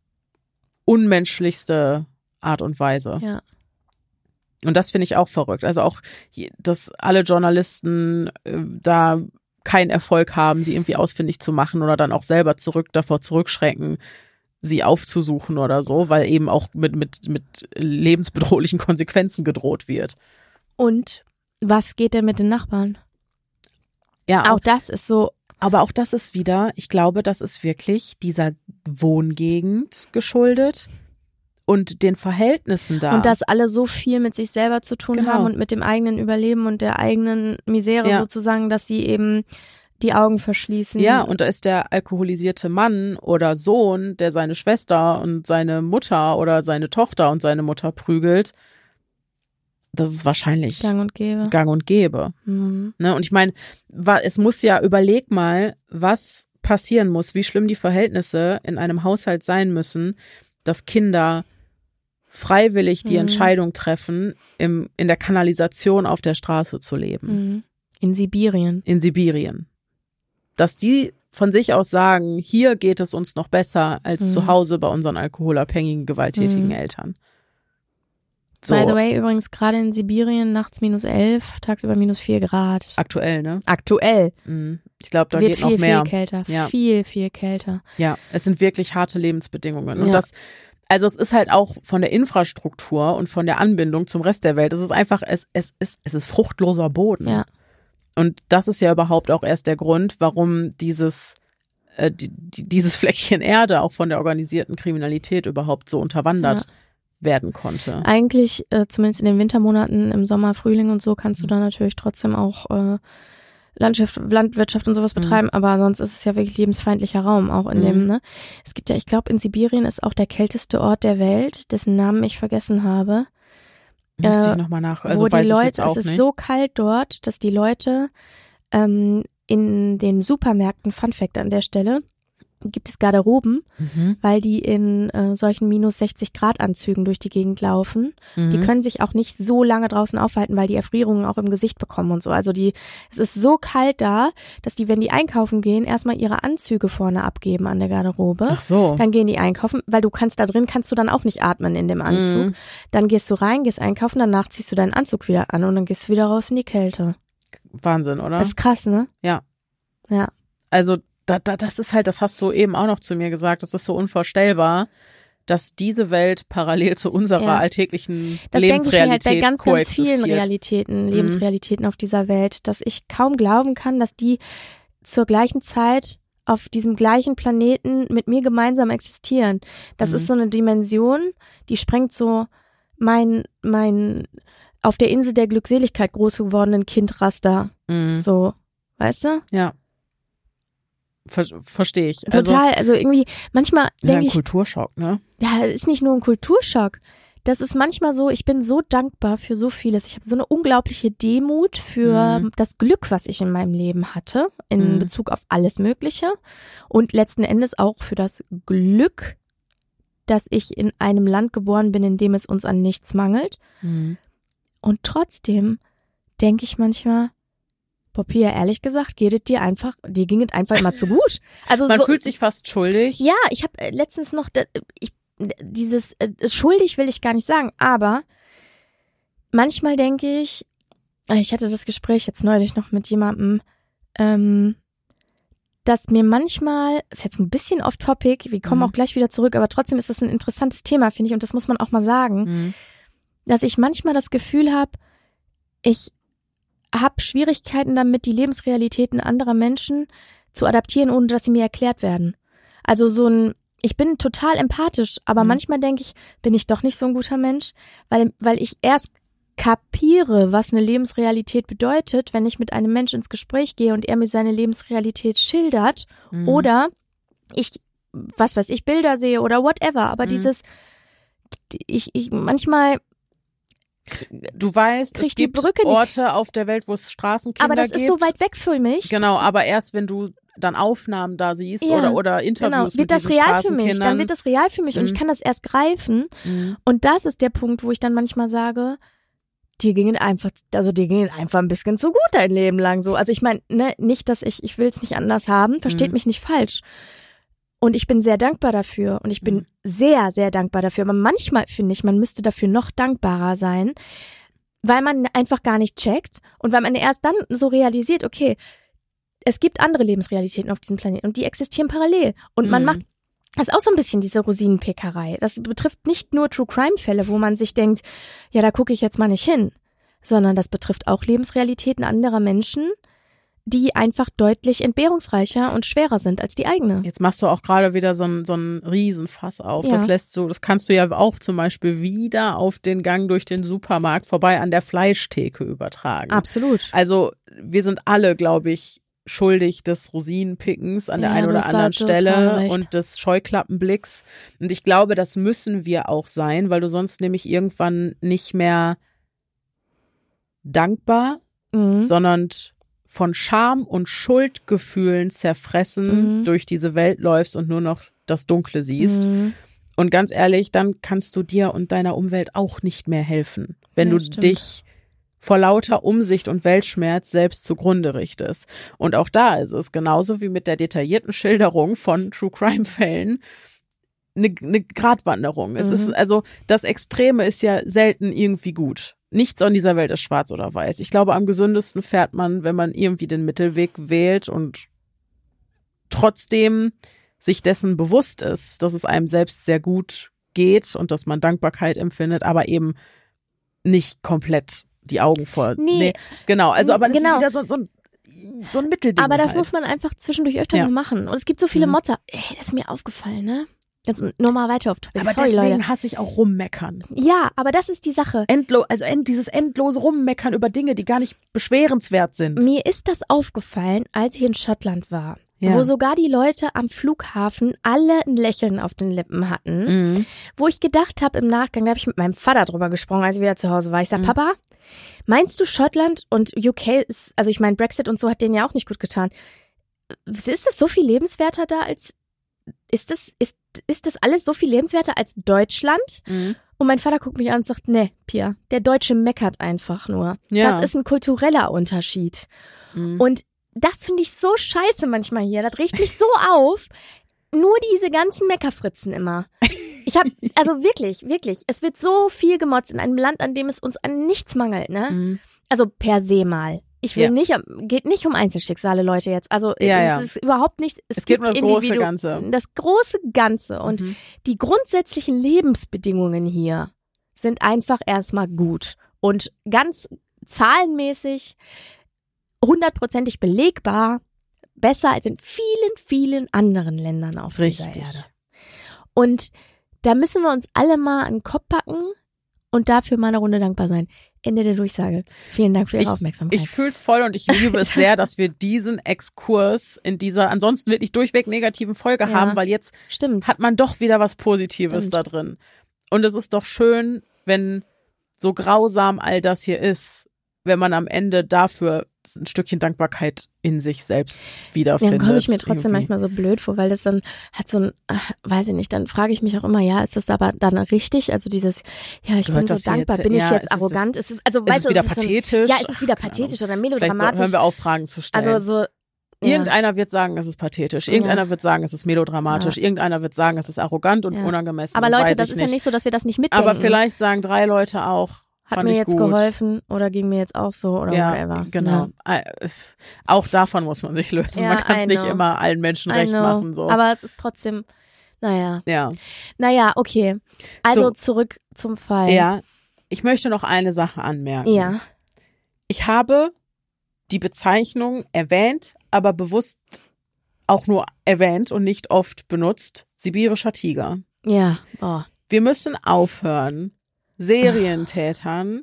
unmenschlichste Art und Weise. Ja. Und das finde ich auch verrückt. Also auch, je- dass alle Journalisten äh, da keinen Erfolg haben, sie irgendwie ausfindig zu machen oder dann auch selber zurück davor zurückschrecken, sie aufzusuchen oder so, weil eben auch mit, mit, mit lebensbedrohlichen Konsequenzen gedroht wird. Und was geht denn mit den Nachbarn? Ja, Auch das ist so, aber auch das ist wieder, ich glaube, das ist wirklich dieser Wohngegend geschuldet und den Verhältnissen da. Und dass alle so viel mit sich selber zu tun Genau. haben und mit dem eigenen Überleben und der eigenen Misere Ja. sozusagen, dass sie eben die Augen verschließen. Ja, und da ist der alkoholisierte Mann oder Sohn, der seine Schwester und seine Mutter oder seine Tochter und seine Mutter prügelt. Das ist wahrscheinlich Gang und Gäbe. gang und gäbe. Mhm. Ne? Und ich meine, wa- es muss ja, überleg mal, was passieren muss, wie schlimm die Verhältnisse in einem Haushalt sein müssen, dass Kinder freiwillig die Mhm. Entscheidung treffen, im, in der Kanalisation auf der Straße zu leben, Mhm. In Sibirien. in Sibirien. Dass die von sich aus sagen, hier geht es uns noch besser als Mhm. zu Hause bei unseren alkoholabhängigen, gewalttätigen Mhm. Eltern. So, By the way, übrigens gerade in Sibirien nachts minus elf, tagsüber minus vier Grad. aktuell, ne? Aktuell. Mhm. Ich glaube, da Wird geht viel, noch mehr. viel kälter. Ja. Viel, viel kälter. Ja, es sind wirklich harte Lebensbedingungen. Und Ja. das, also es ist halt auch von der Infrastruktur und von der Anbindung zum Rest der Welt, es ist einfach, es, es ist, es ist fruchtloser Boden. Ja. Und das ist ja überhaupt auch erst der Grund, warum dieses, äh, die, die, dieses Fleckchen Erde auch von der organisierten Kriminalität überhaupt so unterwandert Ja. werden konnte. Eigentlich, äh, zumindest in den Wintermonaten, im Sommer, Frühling und so, kannst du da natürlich trotzdem auch äh, Landschaft, Landwirtschaft und sowas betreiben, aber sonst ist es ja wirklich lebensfeindlicher Raum auch in Mhm. dem, ne? Es gibt ja, ich glaube, in Sibirien ist auch der kälteste Ort der Welt, dessen Namen ich vergessen habe. Müsste äh, ich nochmal nach, also wo weiß die ich Leute, jetzt auch es ist nicht. so kalt dort, dass die Leute ähm, in den Supermärkten, Fun Fact an der Stelle, gibt es Garderoben, Mhm. weil die in äh, solchen minus sechzig Grad Anzügen durch die Gegend laufen. Mhm. Die können sich auch nicht so lange draußen aufhalten, weil die Erfrierungen auch im Gesicht bekommen und so. Also die, es ist so kalt da, dass die, wenn die einkaufen gehen, erstmal ihre Anzüge vorne abgeben an der Garderobe. Ach so. Dann gehen die einkaufen, weil du kannst da drin, kannst du dann auch nicht atmen in dem Anzug. Mhm. Dann gehst du rein, gehst einkaufen, danach ziehst du deinen Anzug wieder an und dann gehst du wieder raus in die Kälte. Wahnsinn, oder? Das ist krass, ne? Ja. Ja. Also da, da, das ist halt, das hast du eben auch noch zu mir gesagt, das ist so unvorstellbar, dass diese Welt parallel zu unserer Ja. alltäglichen Das denke ich mir halt Lebensrealität bei ganz, ganz vielen koexistiert. Realitäten, Lebensrealitäten auf dieser Welt, dass ich kaum glauben kann, dass die zur gleichen Zeit auf diesem gleichen Planeten mit mir gemeinsam existieren. Das Mhm. ist so eine Dimension, die sprengt so mein, mein auf der Insel der Glückseligkeit groß gewordenen Kindraster. Mhm. So, weißt du? Ja. Ver Verstehe ich. Also, Total, also irgendwie, manchmal ist ja ein denke ich, Kulturschock, ne? ja, das ist nicht nur ein Kulturschock. Das ist manchmal so, ich bin so dankbar für so vieles. Ich habe so eine unglaubliche Demut für Mhm. das Glück, was ich in meinem Leben hatte, in Mhm. Bezug auf alles Mögliche. Und letzten Endes auch für das Glück, dass ich in einem Land geboren bin, in dem es uns an nichts mangelt. Mhm. Und trotzdem denke ich manchmal, Poppia, ehrlich gesagt, geht es dir einfach, dir ging es einfach immer zu gut. Also Man so, fühlt sich fast schuldig. ja, ich habe äh, letztens noch, da- ich, dieses, äh, schuldig will ich gar nicht sagen, aber manchmal denke ich, äh, ich hatte das Gespräch jetzt neulich noch mit jemandem, ähm, dass mir manchmal, ist jetzt ein bisschen off topic, wir kommen Mhm. auch gleich wieder zurück, aber trotzdem ist das ein interessantes Thema, finde ich, und das muss man auch mal sagen, Mhm. dass ich manchmal das Gefühl habe, ich habe Schwierigkeiten damit, die Lebensrealitäten anderer Menschen zu adaptieren, ohne dass sie mir erklärt werden. Also so ein, ich bin total empathisch, aber Mhm. manchmal denke ich, bin ich doch nicht so ein guter Mensch, weil, weil ich erst kapiere, was eine Lebensrealität bedeutet, wenn ich mit einem Menschen ins Gespräch gehe und er mir seine Lebensrealität schildert Mhm. oder ich, was weiß ich, Bilder sehe oder whatever, aber Mhm. dieses, ich, ich, manchmal, Du weißt, krieg es die gibt Brücke nicht- Orte auf der Welt, wo es Straßenkinder aber das gibt. ist so weit weg für mich. Genau, aber erst wenn du dann Aufnahmen da siehst Ja, oder, oder Interviews Genau, mit wird das diesen real für mich, Straßenkindern. dann wird das real für mich und ich Mhm. kann das erst greifen. Mhm. Und das ist der Punkt, wo ich dann manchmal sage, dir ging einfach, also dir ging einfach ein bisschen zu gut dein Leben lang so. Also ich meine, ne, nicht, dass ich, ich will es nicht anders haben, versteht Mhm. mich nicht falsch. Und ich bin sehr dankbar dafür und ich bin Mhm. sehr, sehr dankbar dafür. Aber manchmal finde ich, man müsste dafür noch dankbarer sein, weil man einfach gar nicht checkt und weil man erst dann so realisiert, okay, es gibt andere Lebensrealitäten auf diesem Planeten und die existieren parallel. Und man Mhm. macht, das ist auch so ein bisschen diese Rosinenpickerei. Das betrifft nicht nur True-Crime-Fälle, wo man sich denkt, ja, da gucke ich jetzt mal nicht hin, sondern das betrifft auch Lebensrealitäten anderer Menschen, die einfach deutlich entbehrungsreicher und schwerer sind als die eigene. Jetzt machst du auch gerade wieder so ein, so ein Riesenfass auf. Ja. Das lässt du, das kannst du ja auch zum Beispiel wieder auf den Gang durch den Supermarkt vorbei an der Fleischtheke übertragen. Absolut. Also wir sind alle, glaube ich, schuldig des Rosinenpickens an der Ja, einen du oder hast anderen da total Stelle recht. und des Scheuklappenblicks. Und ich glaube, das müssen wir auch sein, weil du sonst nämlich irgendwann nicht mehr dankbar, Mhm. sondern von Scham und Schuldgefühlen zerfressen Mhm. durch diese Welt läufst und nur noch das Dunkle siehst. Mhm. Und ganz ehrlich, dann kannst du dir und deiner Umwelt auch nicht mehr helfen, wenn Ja, du stimmt. dich vor lauter Umsicht und Weltschmerz selbst zugrunde richtest. Und auch da ist es genauso wie mit der detaillierten Schilderung von True-Crime-Fällen eine, eine Gratwanderung. Es Mhm. ist also, das Extreme ist ja selten irgendwie gut. Nichts an dieser Welt ist schwarz oder weiß. Ich glaube, am gesündesten fährt man, wenn man irgendwie den Mittelweg wählt und trotzdem sich dessen bewusst ist, dass es einem selbst sehr gut geht und dass man Dankbarkeit empfindet, aber eben nicht komplett die Augen vor. Nee. Genau, also aber das Genau. ist wieder so, so, ein, so ein Mittelding. Aber das halt. muss man einfach zwischendurch öfter Ja. mal machen. Und es gibt so viele Mhm. Motter. Ey, das ist mir aufgefallen, ne? Jetzt nur mal weiter auf Topic. Aber Sorry, deswegen Leute. hasse ich auch rummeckern. Ja, aber das ist die Sache. Endlo also end dieses endlose Rummeckern über Dinge, die gar nicht beschwerenswert sind. Mir ist das aufgefallen, als ich in Schottland war. Ja. Wo sogar die Leute am Flughafen alle ein Lächeln auf den Lippen hatten. Mhm. Wo ich gedacht habe im Nachgang, da habe ich mit meinem Vater drüber gesprochen, als ich wieder zu Hause war. Ich sag, Mhm. Papa, meinst du Schottland und U K ist, also ich meine Brexit und so hat denen ja auch nicht gut getan. Ist das so viel lebenswerter da als, ist das, ist, ist das alles so viel lebenswerter als Deutschland? Mhm. Und mein Vater guckt mich an und sagt, nee, Pia, der Deutsche meckert einfach nur. Ja. Das ist ein kultureller Unterschied. Mhm. Und das finde ich so scheiße manchmal hier. Das riecht mich so auf. Nur diese ganzen Meckerfritzen immer. Ich habe, also wirklich, wirklich, es wird so viel gemotzt in einem Land, an dem es uns an nichts mangelt, ne? Mhm. Also per se mal. Ich will Ja. nicht, geht nicht um Einzelschicksale, Leute, jetzt. Also Ja, es ja. ist überhaupt nicht, es, Es geht gibt um das große Individu- Ganze. Das große Ganze. Und Mhm. die grundsätzlichen Lebensbedingungen hier sind einfach erstmal gut. Und ganz zahlenmäßig, hundertprozentig belegbar, besser als in vielen, vielen anderen Ländern auf Richtig. dieser Erde. Und da müssen wir uns alle mal an den Kopf packen und dafür mal eine Runde dankbar sein. Ende der Durchsage. Vielen Dank für Ihre Ich, Aufmerksamkeit. ich fühle es voll und ich liebe es sehr, dass wir diesen Exkurs in dieser ansonsten wirklich durchweg negativen Folge Ja. haben, weil jetzt Stimmt. hat man doch wieder was Positives Stimmt. da drin. Und es ist doch schön, wenn so grausam all das hier ist, wenn man am Ende dafür ein Stückchen Dankbarkeit in sich selbst wiederfindet. Dann komme ich mir trotzdem irgendwie. manchmal so blöd vor, weil das dann hat so ein, äh, weiß ich nicht, dann frage ich mich auch immer, ja, ist das aber dann richtig? Also dieses, ja, ich Gehört bin so das hier dankbar, jetzt- bin ich ja, jetzt ist es arrogant? Ist es, also, Ist weißt es du, wieder ist es so ein- pathetisch? Ja, ist es wieder Ach, keine pathetisch oder Vielleicht so, melodramatisch? hören wir auf, Fragen zu stellen. Also so, ja. Irgendeiner wird sagen, es ist pathetisch. Irgendeiner wird sagen, es ist melodramatisch. Ja. Irgendeiner wird sagen, es ist arrogant und Ja. unangemessen. Aber und Leute, weiß das ich ist ja nicht so, dass wir das nicht mitdenken. Aber vielleicht sagen drei Leute auch, Hat fand mir ich jetzt gut. geholfen oder ging mir jetzt auch so oder Ja, whatever. genau. Ja. Äh, Auch davon muss man sich lösen. Ja, man kann es I nicht know. immer allen Menschen I recht know. machen. So. Aber es ist trotzdem, naja. ja. Naja, okay. Also So. zurück zum Fall. ja, ich möchte noch eine Sache anmerken. Ja. Ich habe die Bezeichnung erwähnt, aber bewusst auch nur erwähnt und nicht oft benutzt. Sibirischer Tiger. Ja. Boah. Wir müssen aufhören, Serientätern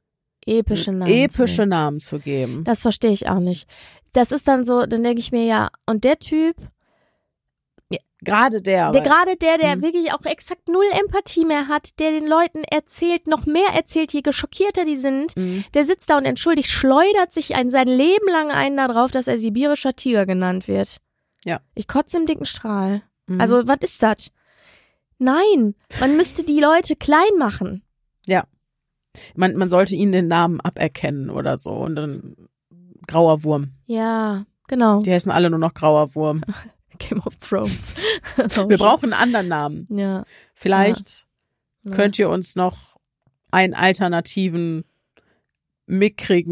Epische Namen. epische Namen zu geben. Das verstehe ich auch nicht. Das ist dann so, dann denke ich mir, ja, und der Typ, Gerade der. der weil- gerade der, der Mhm. wirklich auch exakt null Empathie mehr hat, der den Leuten erzählt, noch mehr erzählt, je geschockierter die sind, Mhm. der sitzt da und entschuldigt, schleudert sich ein, sein Leben lang ein darauf, dass er sibirischer Tiger genannt wird. Ja. Ich kotze im dicken Strahl. Mhm. Also, was ist das? Nein, man müsste die Leute klein machen. Ja. Man, man sollte ihnen den Namen aberkennen oder so. Und dann grauer Wurm. Ja, genau. Die heißen alle nur noch grauer Wurm. Game of Thrones. Wir brauchen einen anderen Namen. Ja. Vielleicht Ja. könnt ihr uns noch einen alternativen, mickrigen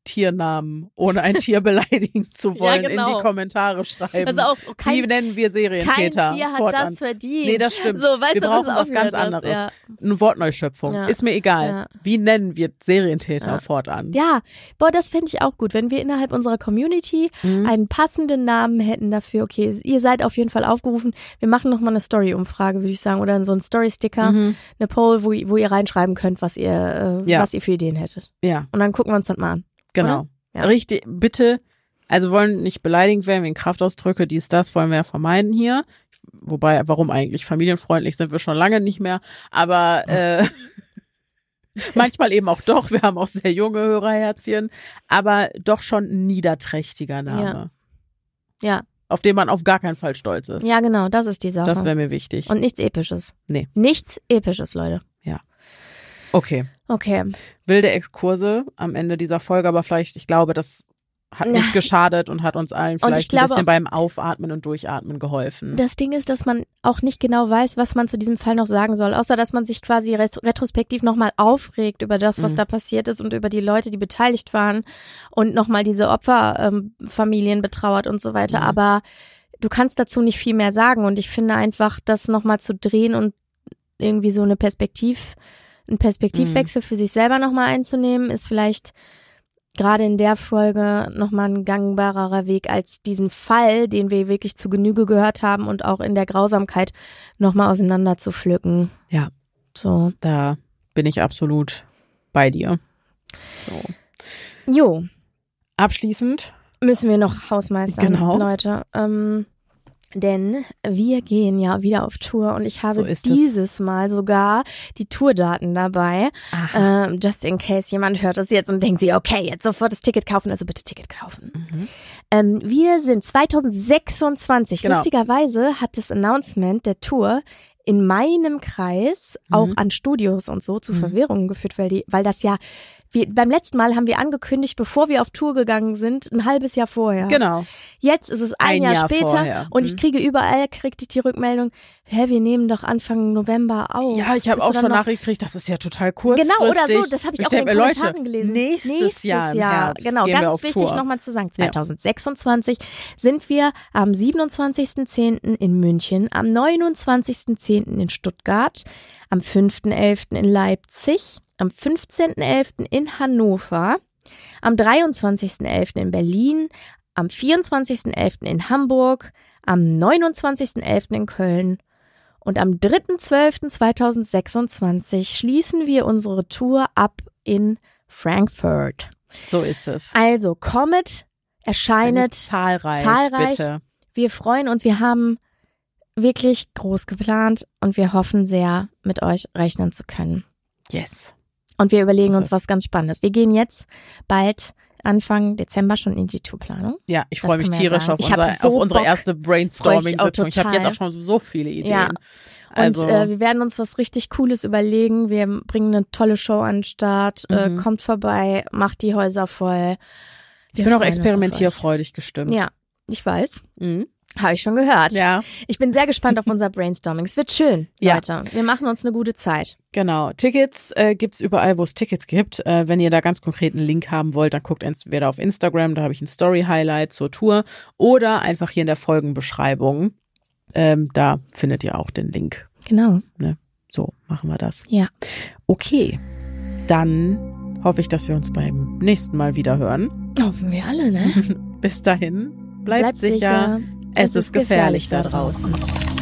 Tiernamen, ohne ein Tier beleidigen zu wollen, Ja, genau. in die Kommentare schreiben. Also auch kein, Wie nennen wir Serientäter? kein Tier hat fortan? das verdient. Nee, das stimmt. So, weißt wir du, brauchen das ist auch was ganz wieder das, anderes. ja. Eine Wortneuschöpfung. Ja. Ist mir egal. Ja. Wie nennen wir Serientäter Ja. fortan? Ja, boah, das fände ich auch gut, wenn wir innerhalb unserer Community Mhm. einen passenden Namen hätten dafür. Okay, ihr seid auf jeden Fall aufgerufen. Wir machen nochmal eine Story-Umfrage, würde ich sagen, oder so ein Story-Sticker, Mhm. eine Poll, wo, wo ihr reinschreiben könnt, was ihr, äh, Ja. was ihr für Ideen hättet. Ja, Und dann gucken wir uns das mal an. genau. Ja. Richtig, bitte, also wollen nicht beleidigend werden wegen Kraftausdrücke, dies, das wollen wir ja vermeiden hier. Wobei, warum eigentlich? Familienfreundlich sind wir schon lange nicht mehr. Aber äh, manchmal eben auch doch. Wir haben auch sehr junge Hörerherzchen. Aber doch schon ein niederträchtiger Name. Ja, Auf den man auf gar keinen Fall stolz ist. ja, genau, das ist die Sache. Das wäre mir wichtig. Und nichts Episches. Nee. Nichts Episches, Leute. Okay. Okay. Wilde Exkurse am Ende dieser Folge, aber vielleicht, ich glaube, das hat nicht geschadet und hat uns allen Und ich vielleicht ein glaube bisschen auch- beim Aufatmen und Durchatmen geholfen. Das Ding ist, dass man auch nicht genau weiß, was man zu diesem Fall noch sagen soll, außer dass man sich quasi res- retrospektiv nochmal aufregt über das, was Mhm. da passiert ist und über die Leute, die beteiligt waren und nochmal diese Opferfamilien betrauert und so weiter. Mhm. Aber du kannst dazu nicht viel mehr sagen und ich finde einfach, das nochmal zu drehen und irgendwie so eine Perspektiv, einen Perspektivwechsel für sich selber nochmal einzunehmen, ist vielleicht gerade in der Folge nochmal ein gangbarerer Weg als diesen Fall, den wir wirklich zu Genüge gehört haben und auch in der Grausamkeit nochmal auseinander zu pflücken. Ja. So. Da bin ich absolut bei dir. So. Jo, Abschließend, müssen wir noch hausmeistern, Genau. Leute. Ähm, denn wir gehen ja wieder auf Tour und ich habe So ist es. dieses Mal sogar die Tourdaten dabei. Ähm, just in case jemand hört das jetzt und denkt sich, okay, jetzt sofort das Ticket kaufen, also bitte Ticket kaufen. Mhm. Ähm, wir sind zwanzig sechsundzwanzig. Genau. Lustigerweise hat das Announcement der Tour in meinem Kreis auch Mhm. an Studios und so zu Mhm. Verwirrungen geführt, weil die, weil das ja, wir, beim letzten Mal haben wir angekündigt, bevor wir auf Tour gegangen sind, ein halbes Jahr vorher. genau. Jetzt ist es ein, Ein Jahr, Jahr später vorher. und ich Mhm. kriege überall, kriegte ich die Rückmeldung, hä, wir nehmen doch Anfang November auf. Ja, ich habe Bist auch du dann schon noch- nachgekriegt, das ist ja total kurzfristig. Genau, oder so, das habe ich, auch in denk den mir, Kommentaren Leute, gelesen. Nächstes, Jahr im Herbst genau, gehen wir ganz auf wichtig Tour. nochmal zu sagen, zwanzig sechsundzwanzig sind wir am siebenundzwanzigsten zehnten in München, am neunundzwanzigsten zehnten in Stuttgart, am fünften elften in Leipzig, am fünfzehnten elften in Hannover, am dreiundzwanzigsten elften in Berlin, am vierundzwanzigsten elften in Hamburg, am neunundzwanzigsten elften in Köln und am dritten zwölften zweitausendsechsundzwanzig schließen wir unsere Tour ab in Frankfurt. So ist es. Also Comet erscheinet zahlreich, zahlreich. bitte. Wir freuen uns, wir haben wirklich groß geplant und wir hoffen sehr, mit euch rechnen zu können. Yes. Und wir überlegen So ist uns es. was ganz Spannendes. Wir gehen jetzt bald Anfang Dezember schon in die Tourplanung. Ja, ich Das freue mich können wir tierisch sagen. auf, Ich hab unser, so auf unsere Bock. erste Brainstorming-Sitzung. Ich habe total. jetzt auch schon so viele Ideen. Ja. Also, Und äh, wir werden uns was richtig Cooles überlegen. Wir bringen eine tolle Show an den Start. Äh, Mhm. kommt vorbei, macht die Häuser voll. ich bin auch experimentierfreudig gestimmt. Ja, ich weiß. Mhm. Habe ich schon gehört. Ja, Ich bin sehr gespannt auf unser Brainstorming. Es wird schön, Ja. Leute. Wir machen uns eine gute Zeit. genau. Tickets äh, gibt's überall, wo es Tickets gibt. Äh, wenn ihr da ganz konkret einen Link haben wollt, dann guckt entweder auf Instagram, da habe ich ein Story-Highlight zur Tour, oder einfach hier in der Folgenbeschreibung. Ähm, da findet ihr auch den Link. Genau. So, machen wir das. Ja. Okay, dann hoffe ich, dass wir uns beim nächsten Mal wieder hören. Hoffen wir alle, ne? Bis dahin, bleibt, sicher. Es ist gefährlich da draußen.